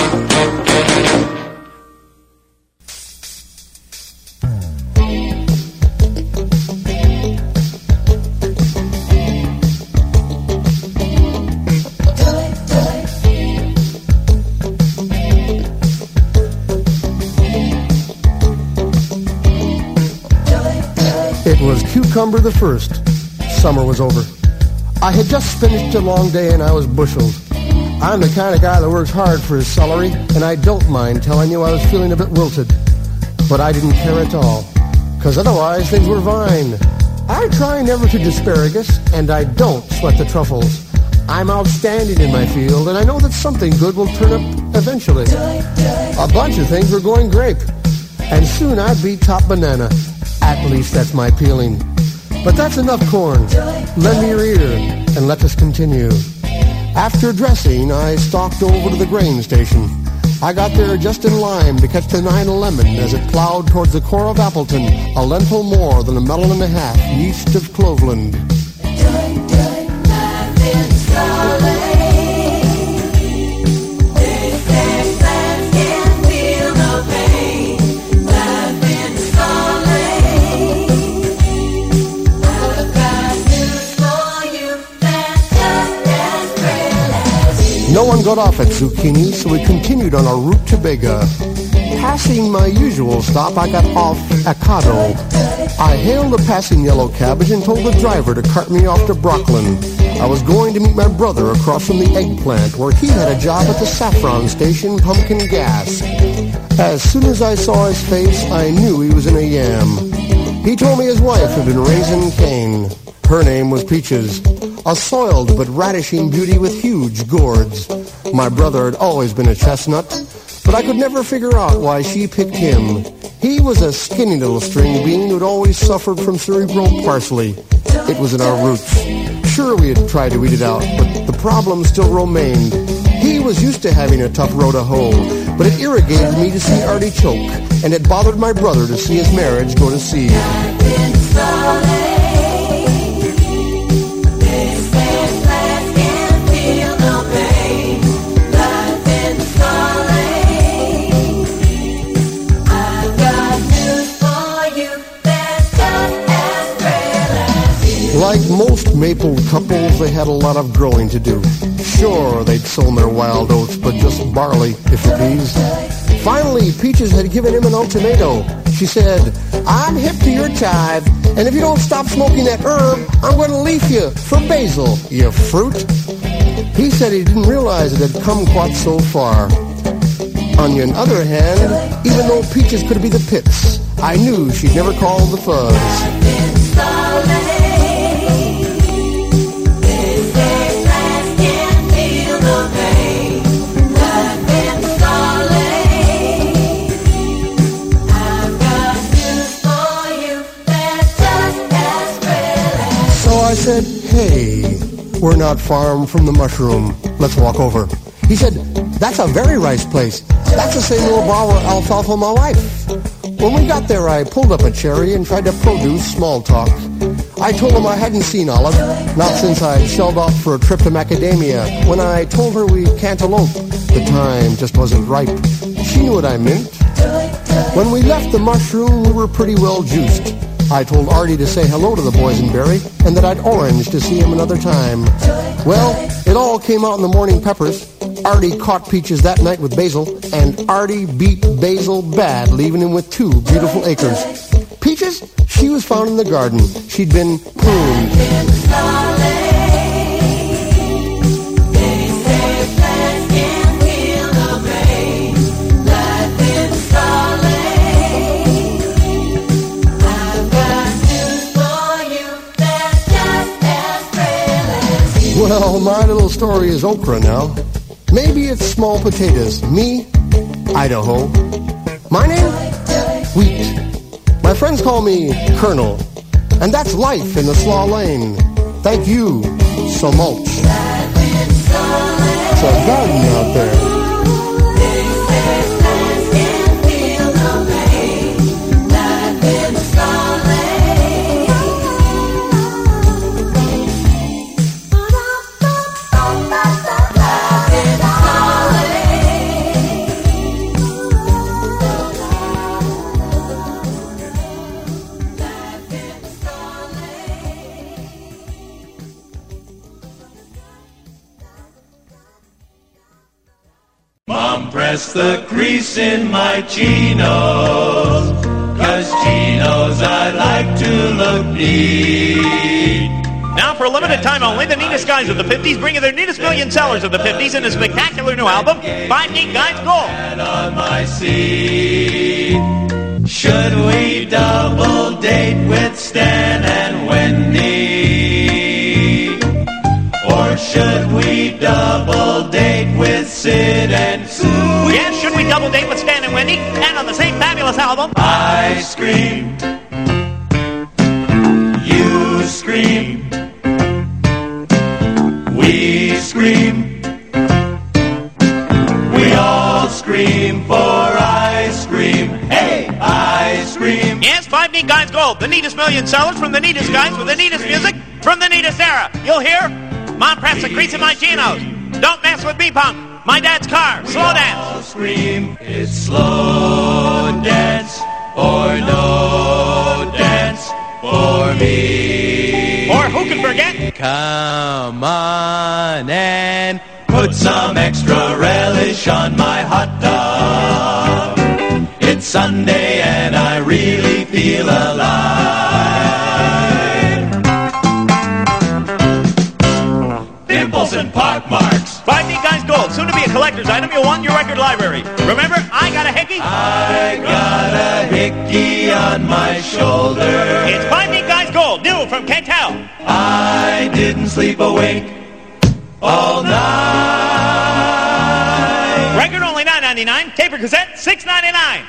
It was Cucumber the 1st. Summer was over. I had just finished a long day and I was busheled. I'm the kind of guy that works hard for his salary, and I don't mind telling you I was feeling a bit wilted. But I didn't care at all, because otherwise things were fine. I try never to disparagus, and I don't sweat the truffles. I'm outstanding in my field, and I know that something good will turn up eventually. A bunch of things were going grape, and soon I'd be top banana. At least that's my feeling. But that's enough corn. Lend me your ear, and let us continue. After dressing, I stalked over to the grain station. I got there just in time to catch the 911 as it plowed towards the core of Appleton, a lentil more than a melon and a half east of Cloveland. No one got off at Zucchini, so we continued on our route to Bega. Passing my usual stop, I got off at Cado. I hailed a passing yellow cabbage and told the driver to cart me off to Brooklyn. I was going to meet my brother across from the eggplant, where he had a job at the saffron station pumping gas. As soon as I saw his face, I knew he was in a yam. He told me his wife had been raising Cain. Her name was Peaches, a soiled but radishing beauty with huge gourds. My brother had always been a chestnut, but I could never figure out why she picked him. He was a skinny little string bean who'd always suffered from cerebral parsley. It was in our roots. Sure, we had tried to eat it out, but the problem still remained. He was used to having a tough row to hoe, but it irritated me to see Artie choke, and it bothered my brother to see his marriage go to seed. Like most maple couples, they had a lot of growing to do. Sure, they'd sown their wild oats, but just barley, if you please. Finally, Peaches had given him an ultimatum. She said, I'm hip to your tithe, and if you don't stop smoking that herb, I'm going to leaf you for basil, you fruit. He said he didn't realize it had come quite so far. On the other hand, even though Peaches could be the pits, I knew she'd never call the fuzz. I said, hey, we're not far from the mushroom. Let's walk over. He said, that's a very rice place. That's the same little bar where alfalfa my wife. When we got there, I pulled up a cherry and tried to produce small talk. I told him I hadn't seen Olive, not since I shelled off for a trip to macadamia. When I told her we can't elope, the time just wasn't ripe. She knew what I meant. When we left the mushroom, we were pretty well juiced. I told Artie to say hello to the boysenberry and that I'd orange to see him another time. Well, it all came out in the morning peppers. Artie caught Peaches that night with Basil, and Artie beat Basil bad, leaving him with 2 beautiful acres. Peaches, she was found in the garden. She'd been pruned. Well, my little story is okra now. Maybe it's small potatoes. Me, Idaho. My name? Wheat. My friends call me Colonel. And that's life in the slaw lane. Thank you so much. It's a garden out there. Mom, press the crease in my chinos, 'cause chinos I like to look neat. Now, for a limited time only, the neatest guys of the 50s bring you their neatest million sellers of the 50s in a spectacular new album, 5 Neat Guys Gold. On my seat, should we double date with Stan and Wendy? Or should we double date with Sid and Sue? Yes, should we double date with Stan and Wendy? And on the same fabulous album, I scream, you scream, we scream, we all scream for ice cream. Hey, ice cream. Yes, 5 Neat Guys Gold, the neatest million sellers from the neatest guys with the neatest music from the neatest era. You'll hear, Mom, press the crease in my chinos. Don't mess with me, punk. My dad's car. Slow dance. Scream, it's slow dance or no dance for me. Or who can forget? Come on and put some extra relish on my hot dog. It's Sunday and I really feel alive. Dimples and pock marks. 5 Neat Guys Gold, soon to be a collector's item you'll want in your record library. Remember, I got a hickey. I got a hickey on my shoulder. It's 5 Neat Guys Gold, new from Cantel. I didn't sleep awake all night. Record only $9.99, tape or cassette $6.99.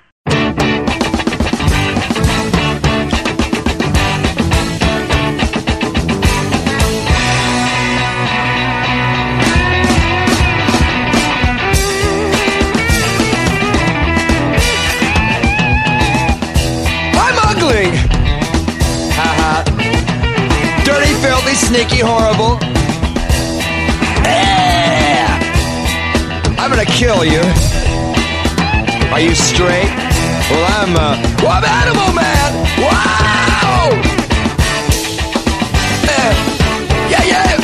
Dirty, filthy, sneaky, horrible. Yeah! I'm gonna kill you. Are you straight? Well, I'm Animal Man! Wow! Yeah, yeah!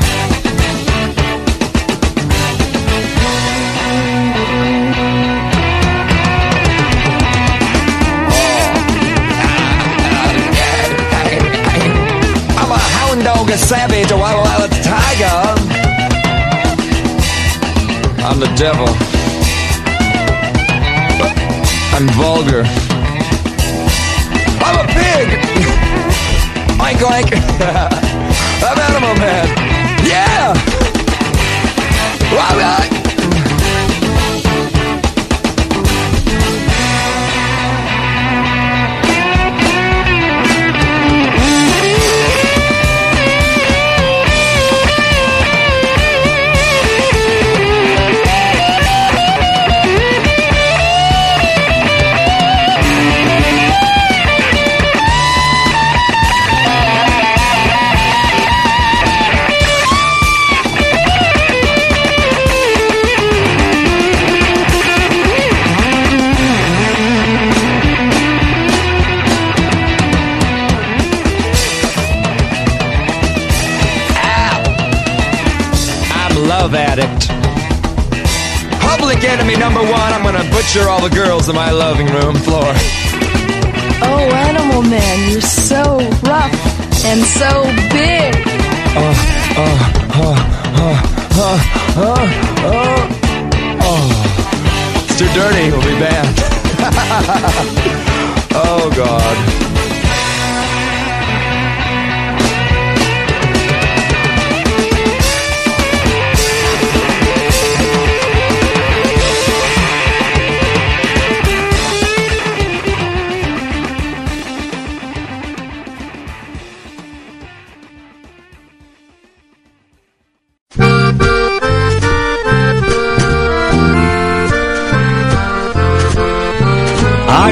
Dog, a savage, a wild, wild tiger. I'm the devil. I'm vulgar. I'm a pig. Oink, oink. I'm Animal Man. Yeah. Love addict. Public enemy number one. I'm gonna butcher all the girls in my living room floor. Oh, Animal Man, you're so rough and so big. It's too dirty. We'll be banned. Oh, God.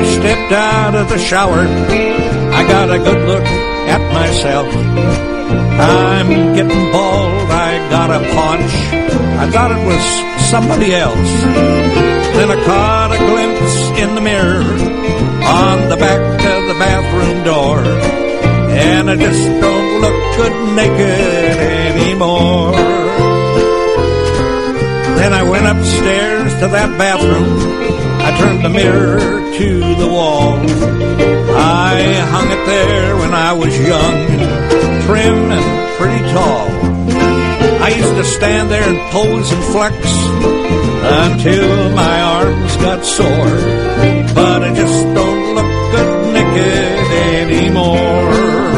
I stepped out of the shower, I got a good look at myself. I'm getting bald, I got a paunch. I thought it was somebody else. Then I caught a glimpse in the mirror on the back of the bathroom door, and I just don't look good naked anymore. Then I went upstairs to that bathroom. I turned the mirror to the wall. I hung it there when I was young, trim and pretty tall. I used to stand there and pose and flex until my arms got sore. But I just don't look good naked anymore.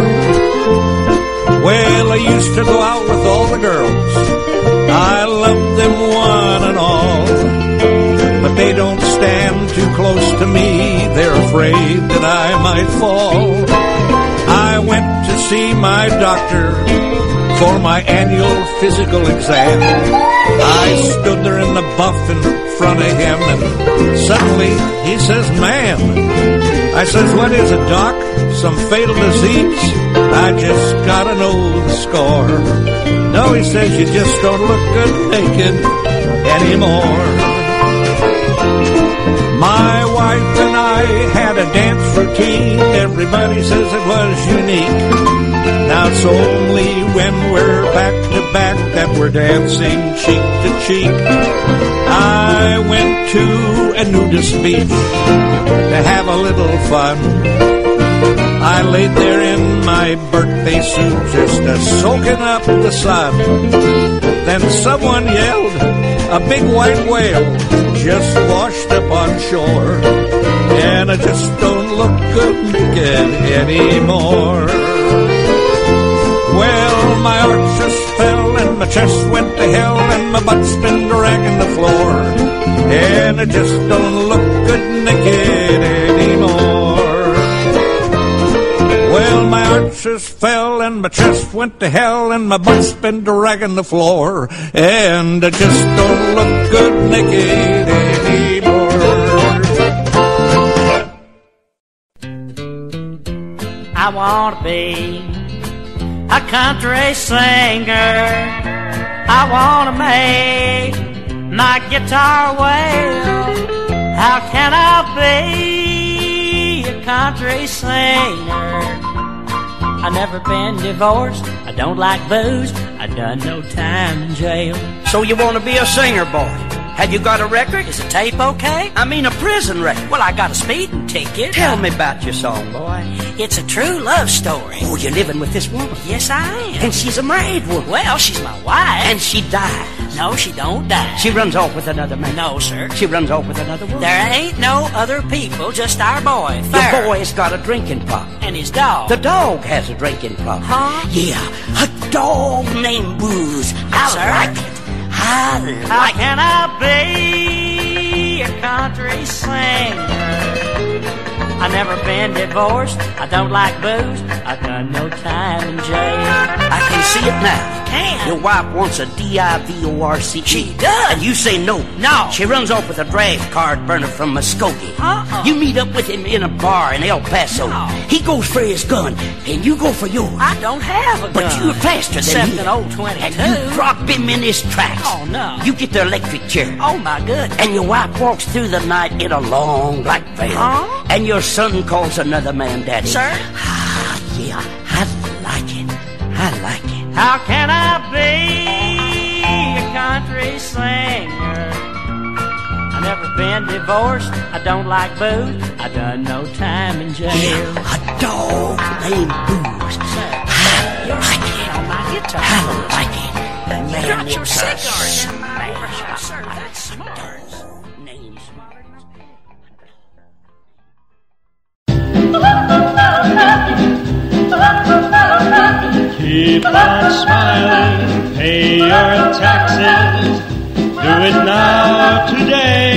Well, I used to go out with all the girls. I loved them one and all. But they don't stand too close to me. They're afraid that I might fall. I went to see my doctor for my annual physical exam. I stood there in the buff in front of him, and suddenly he says, "Ma'am." I says, "What is it, Doc? Some fatal disease? I just gotta know the score." No, he says, "You just don't look good naked anymore." My wife and I had a dance routine. Everybody says it was unique. Now it's only when we're back to back that we're dancing cheek to cheek. I went to a nudist beach to have a little fun. I laid there in my birthday suit just soaking up the sun. Then someone yelled, "A big white whale just washed up on shore." And I just don't look good naked anymore. Well, my arches fell and my chest went to hell and my butt's been dragging the floor. And I just don't look good naked anymore. Well, my arches fell and my chest went to hell and my butt's been dragging the floor. And I just don't look good naked anymore. I want to be a country singer. I want to make my guitar wail. How can I be a country singer? I never been divorced. I don't like booze. I done no time in jail. So you want to be a singer, boy? Have you got a record? Is the tape okay? I mean a prison record. Well, I got a speeding ticket. Tell me about your song, boy. It's a true love story. Oh, you're living with this woman? Yes, I am. And she's a married woman? Well, she's my wife. And she dies? No, she don't die. She runs off with another man? No, sir. She runs off with another woman? There ain't no other people, just our boy. The boy's got a drinking problem. And his dog. The dog has a drinking problem. Huh? Yeah, a dog named Booze. I like it. I like How can I be a country singer? I never been divorced. I don't like booze. I done no time in jail. I can see it now. Can? Your wife wants a divorce. She does. And you say no. No. She runs off with a drag card burner from Muskogee. You meet up with him in a bar in El Paso. No. He goes for his gun, and you go for yours. I don't have a gun. But you're faster than Except he an old 22. And you drop him in his tracks. Oh, no. You get the electric chair. Oh, my goodness. And your wife walks through the night in a long black veil. And your son calls another man daddy. Sir? Ah, yeah, I like it. I like it. How can I be a country singer? I never been divorced. I don't like booze. I done no time in jail. Yeah, a dog named Booze. Sir, I like it. on my guitar. I like it. You Man, dropped your it's a cigar in my smash. brush, sir. That's smart. Name smart. Keep on smiling, pay your taxes, do it now today.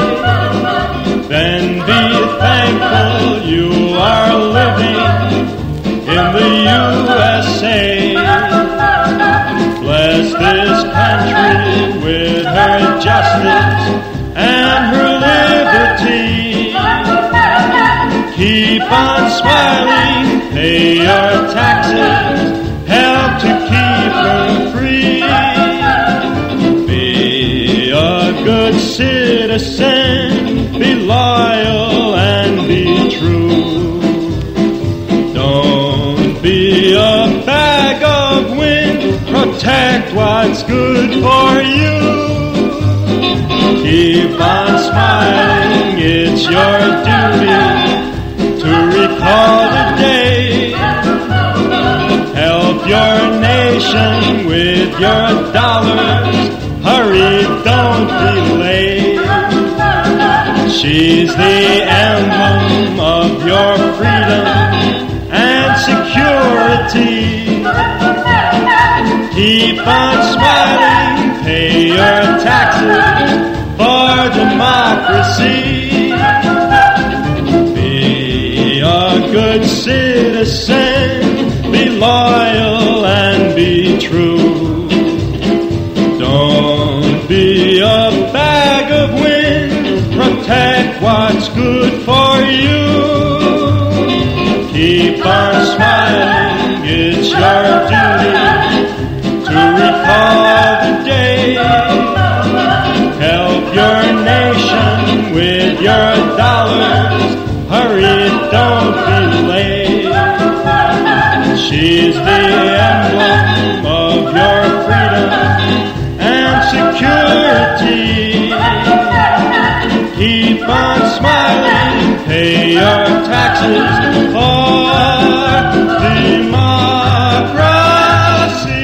Then be thankful you are living in the USA. Bless this country with her justice and her liberty. on smiling, pay your taxes, help to keep her free. Be a good citizen, be loyal and be true. Don't be a bag of wind, protect what's good for you. Keep on smiling, it's your duty to recall the day. Help your nation with your dollars, hurry, don't delay. She's the emblem of your freedom and security. Keep on smiling, pay your taxes for democracy. Be a good citizen, be loyal and be true. Don't be a bag of wind, protect what's good for you. Keep on smiling, it's your duty to recall the day. Help your nation with your dollars, hurry, don't delay. She's the emblem of your freedom and security. Keep on smiling, pay your taxes for democracy.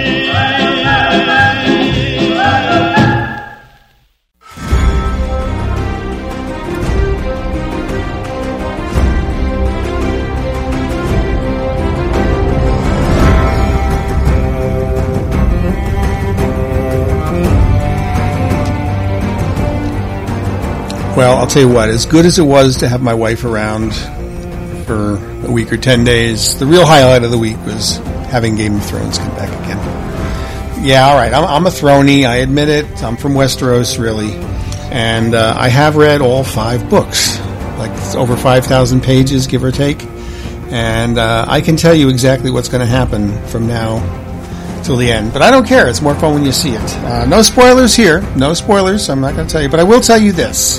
Well, I'll tell you what, as good as it was to have my wife around for a week or 10 days, the real highlight of the week was having Game of Thrones come back again. Yeah, all right, I'm a Throney, I admit it. I'm from Westeros, really. And I have read all 5 books, like it's over 5,000 pages, give or take. And I can tell you exactly what's going to happen from now till the end. But I don't care, it's more fun when you see it. No spoilers here, no spoilers, I'm not going to tell you. But I will tell you this.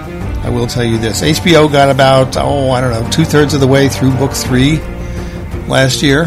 HBO got about, 2/3 of the way through book 3 last year.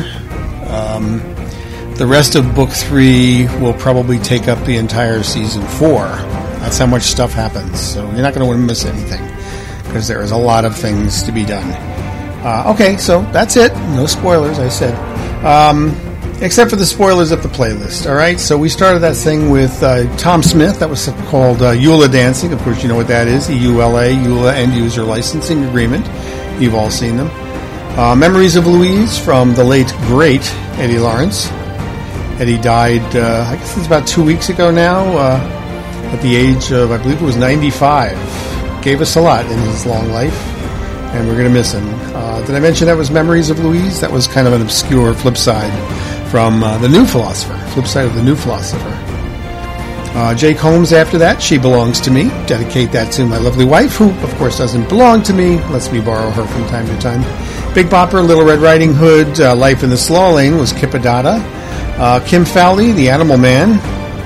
The rest of book 3 will probably take up the entire season 4. That's how much stuff happens. So you're not going to want to miss anything because there is a lot of things to be done. Okay, so that's it. No spoilers, I said. Except for the spoilers of the playlist, all right? So we started that thing with Tom Smith. That was called EULA Dancing. Of course, you know what that is. EULA, EULA End User Licensing Agreement. You've all seen them. Memories of Louise from the late, great Eddie Lawrence. Eddie died, I guess it's about 2 weeks ago now, at the age of, I believe it was 95. Gave us a lot in his long life, and we're going to miss him. Did I mention that was Memories of Louise? That was kind of an obscure flip side from The New Philosopher, flip side of The New Philosopher. Jake Holmes after that, She Belongs to Me. Dedicate that to my lovely wife, who, of course, doesn't belong to me. Lets me borrow her from time to time. Big Bopper, Little Red Riding Hood, Life in the Slaw Lane was Kippadada. Kim Fowley, The Animal Man.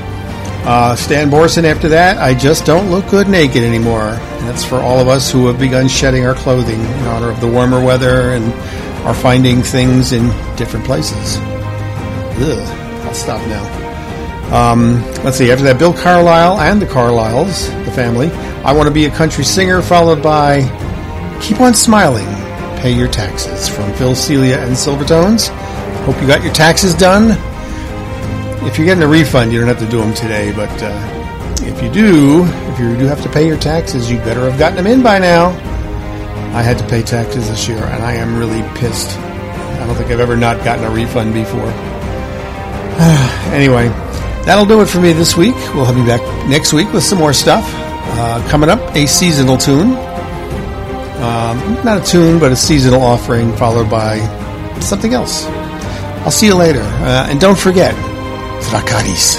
Stan Borson after that, I Just Don't Look Good Naked Anymore. That's for all of us who have begun shedding our clothing in honor of the warmer weather and are finding things in different places. Ugh, I'll stop now. Let's see, after that, Bill Carlisle and the Carlisles, the family. I Want to Be a Country Singer, followed by Keep on Smiling, Pay Your Taxes, from Phil Celia and Silvertones. Hope you got your taxes done. If you're getting a refund, you don't have to do them today, but if you do have to pay your taxes, you better have gotten them in by now. I had to pay taxes this year, and I am really pissed. I don't think I've ever not gotten a refund before. Anyway, that'll do it for me this week. We'll have you back next week with some more stuff. Coming up, a seasonal tune. Not a tune, but a seasonal offering, followed by something else. I'll see you later. And don't forget, Dracarys.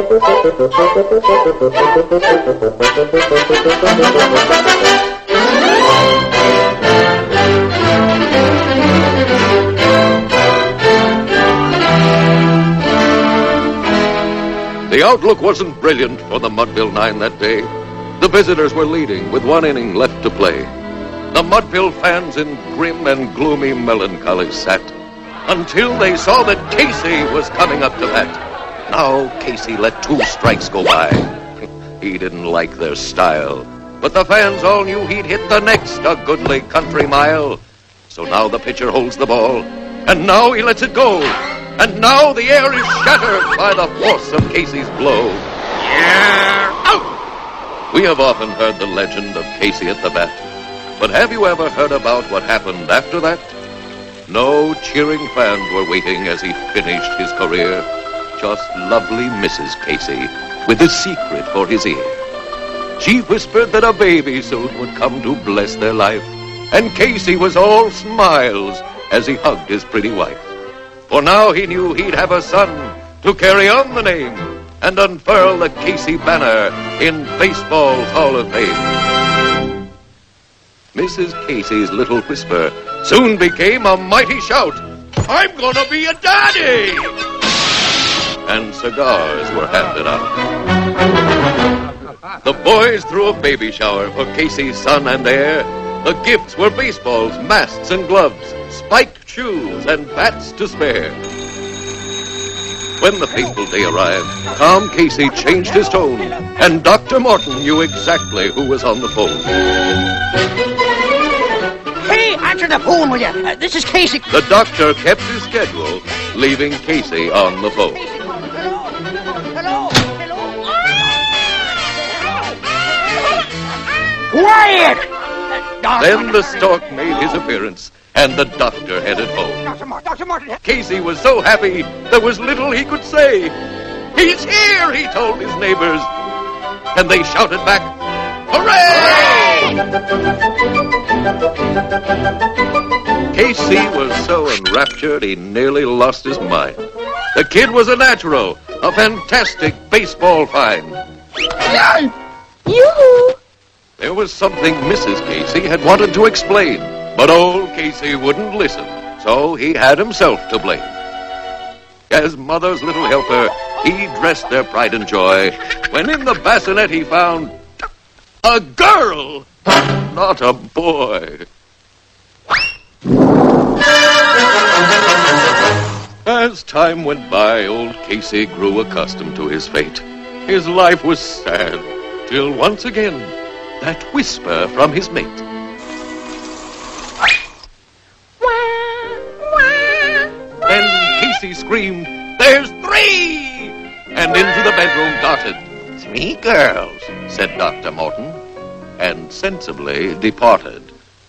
The outlook wasn't brilliant for the Mudville Nine that day. The visitors were leading with 1 inning left to play. The Mudville fans in grim and gloomy melancholy sat until they saw that Casey was coming up to bat. Now Casey let 2 strikes go by. He didn't like their style, but the fans all knew he'd hit the next a goodly country mile. So now the pitcher holds the ball, and now he lets it go. And now the air is shattered by the force of Casey's blow. Yeah, out! We have often heard the legend of Casey at the bat, but have you ever heard about what happened after that? No cheering fans were waiting as he finished his career. Just lovely Mrs. Casey with a secret for his ear. She whispered that a baby soon would come to bless their life, and Casey was all smiles as he hugged his pretty wife. For now he knew he'd have a son to carry on the name and unfurl the Casey banner in baseball's Hall of Fame. Mrs. Casey's little whisper soon became a mighty shout. I'm gonna be a daddy! And cigars were handed out. The boys threw a baby shower for Casey's son and heir. The gifts were baseballs, masks, and gloves, spiked shoes, and bats to spare. When the fateful day arrived, Tom Casey changed his tone, and Dr. Morton knew exactly who was on the phone. Hey, answer the phone, will you? This is Casey. The doctor kept his schedule, leaving Casey on the phone. Quiet! Then the stork made his appearance, and the doctor headed home. Dr. Martin. Casey was so happy, there was little he could say. He's here, he told his neighbors. And they shouted back, hooray! Casey was so enraptured, he nearly lost his mind. The kid was a natural, a fantastic baseball find. Yoo-hoo! There was something Mrs. Casey had wanted to explain, but old Casey wouldn't listen, so he had himself to blame. As mother's little helper, he dressed their pride and joy, when in the bassinet he found a girl, not a boy. As time went by, old Casey grew accustomed to his fate. His life was sad, till once again, that whisper from his mate. Then Casey screamed, there's 3! And into the bedroom darted. 3 girls, said Dr. Morton, and sensibly departed.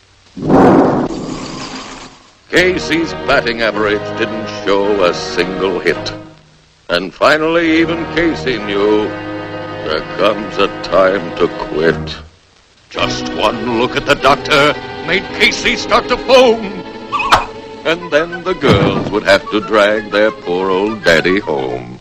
Casey's batting average didn't show a single hit. And finally, even Casey knew there comes a time to quit. Just one look at the doctor made Casey start to foam. And then the girls would have to drag their poor old daddy home.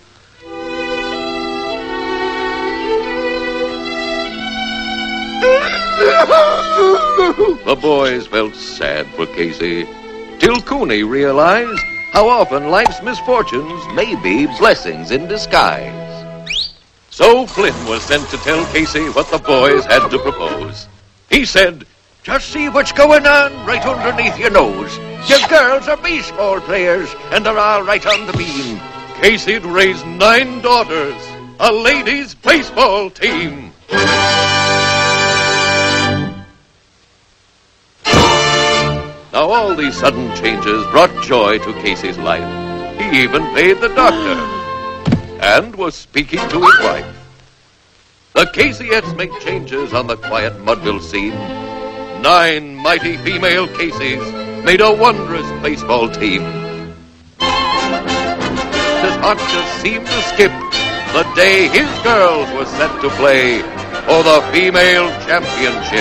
The boys felt sad for Casey, till Cooney realized how often life's misfortunes may be blessings in disguise. So Flynn was sent to tell Casey what the boys had to propose. He said, just see what's going on right underneath your nose. Your girls are baseball players, and they're all right on the beam. Casey'd raised 9 daughters, a ladies' baseball team. Now all these sudden changes brought joy to Casey's life. He even paid the doctor, and was speaking to his wife. The Caseyettes make changes on the quiet Mudville scene. 9 mighty female Caseys made a wondrous baseball team. His heart just seemed to skip the day his girls were set to play for the female championship.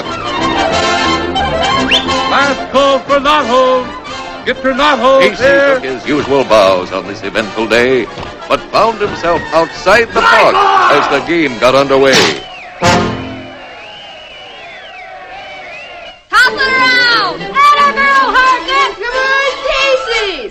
Last call for knot holes. Get your knot holes Casey took his usual bows on this eventful day, but found himself outside the park as the game got underway. Hop around! Atta girl, Harkin! Come on, Casey's!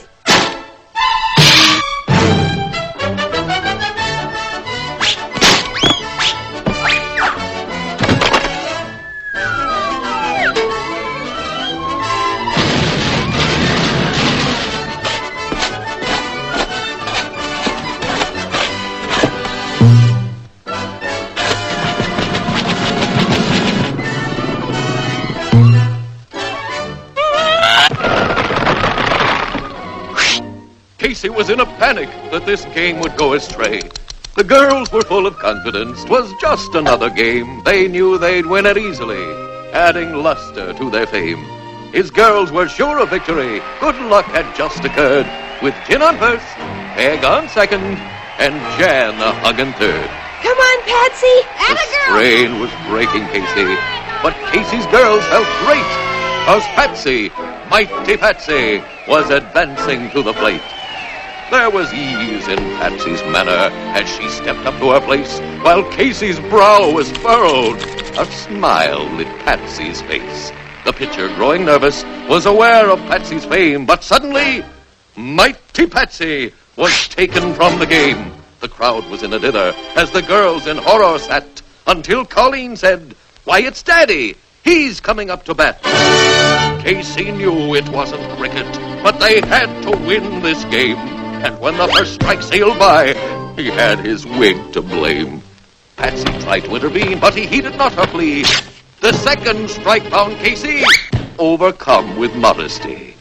Casey was in a panic that this game would go astray. The girls were full of confidence. 'Twas just another game. They knew they'd win it easily, adding luster to their fame. His girls were sure of victory. Good luck had just occurred, with Gin on first, Peg on second, and Jan a hugging third. Come on, Patsy! The strain was breaking Casey, but Casey's girls felt great, 'cause Patsy, mighty Patsy, was advancing to the plate. There was ease in Patsy's manner as she stepped up to her place, while Casey's brow was furrowed. A smile lit Patsy's face. The pitcher, growing nervous, was aware of Patsy's fame, but suddenly, mighty Patsy was taken from the game. The crowd was in a dither as the girls in horror sat, until Colleen said, "Why, it's Daddy! He's coming up to bat." Casey knew it wasn't cricket, but they had to win this game. And when the first strike sailed by, he had his wig to blame. Patsy tried to intervene, but he heeded not her plea. The second strike found Casey overcome with modesty.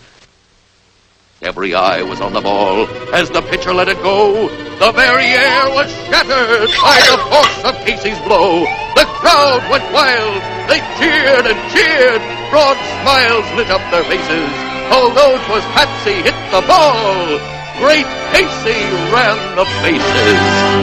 Every eye was on the ball as the pitcher let it go. The very air was shattered by the force of Casey's blow. The crowd went wild. They cheered and cheered. Broad smiles lit up their faces. Although 'twas Patsy hit the ball, great Casey ran the bases.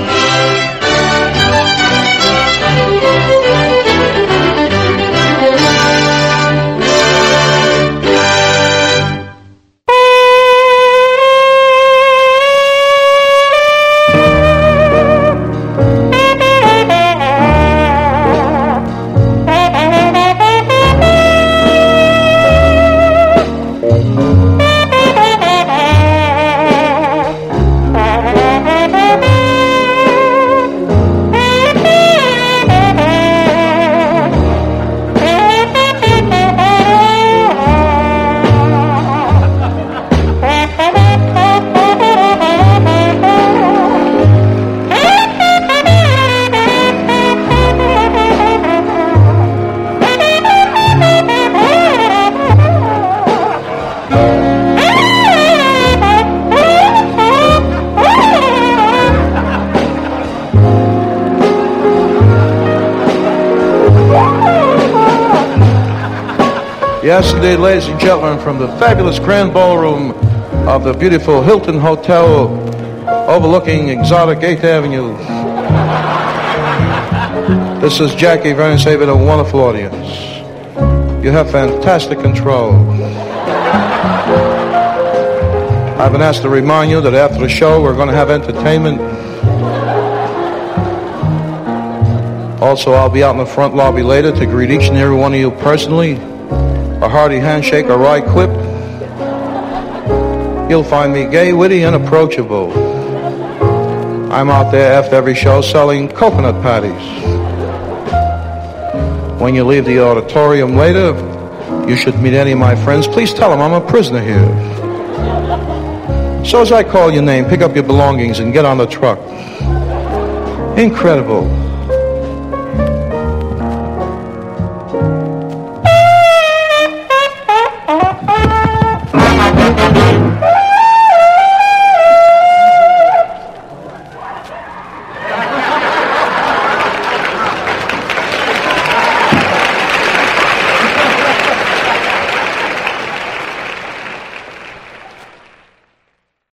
Yes, indeed, ladies and gentlemen, from the fabulous Grand Ballroom of the beautiful Hilton Hotel overlooking exotic 8th Avenue, this is Jackie Vernon Saban, a wonderful audience. You have fantastic control. I've been asked to remind you that after the show, we're going to have entertainment. Also, I'll be out in the front lobby later to greet each and every one of you personally. A hearty handshake, a right quip. You'll find me gay, witty, and approachable. I'm out there after every show selling coconut patties. When you leave the auditorium later, you should meet any of my friends. Please tell them I'm a prisoner here. So as I call your name, pick up your belongings and get on the truck. Incredible.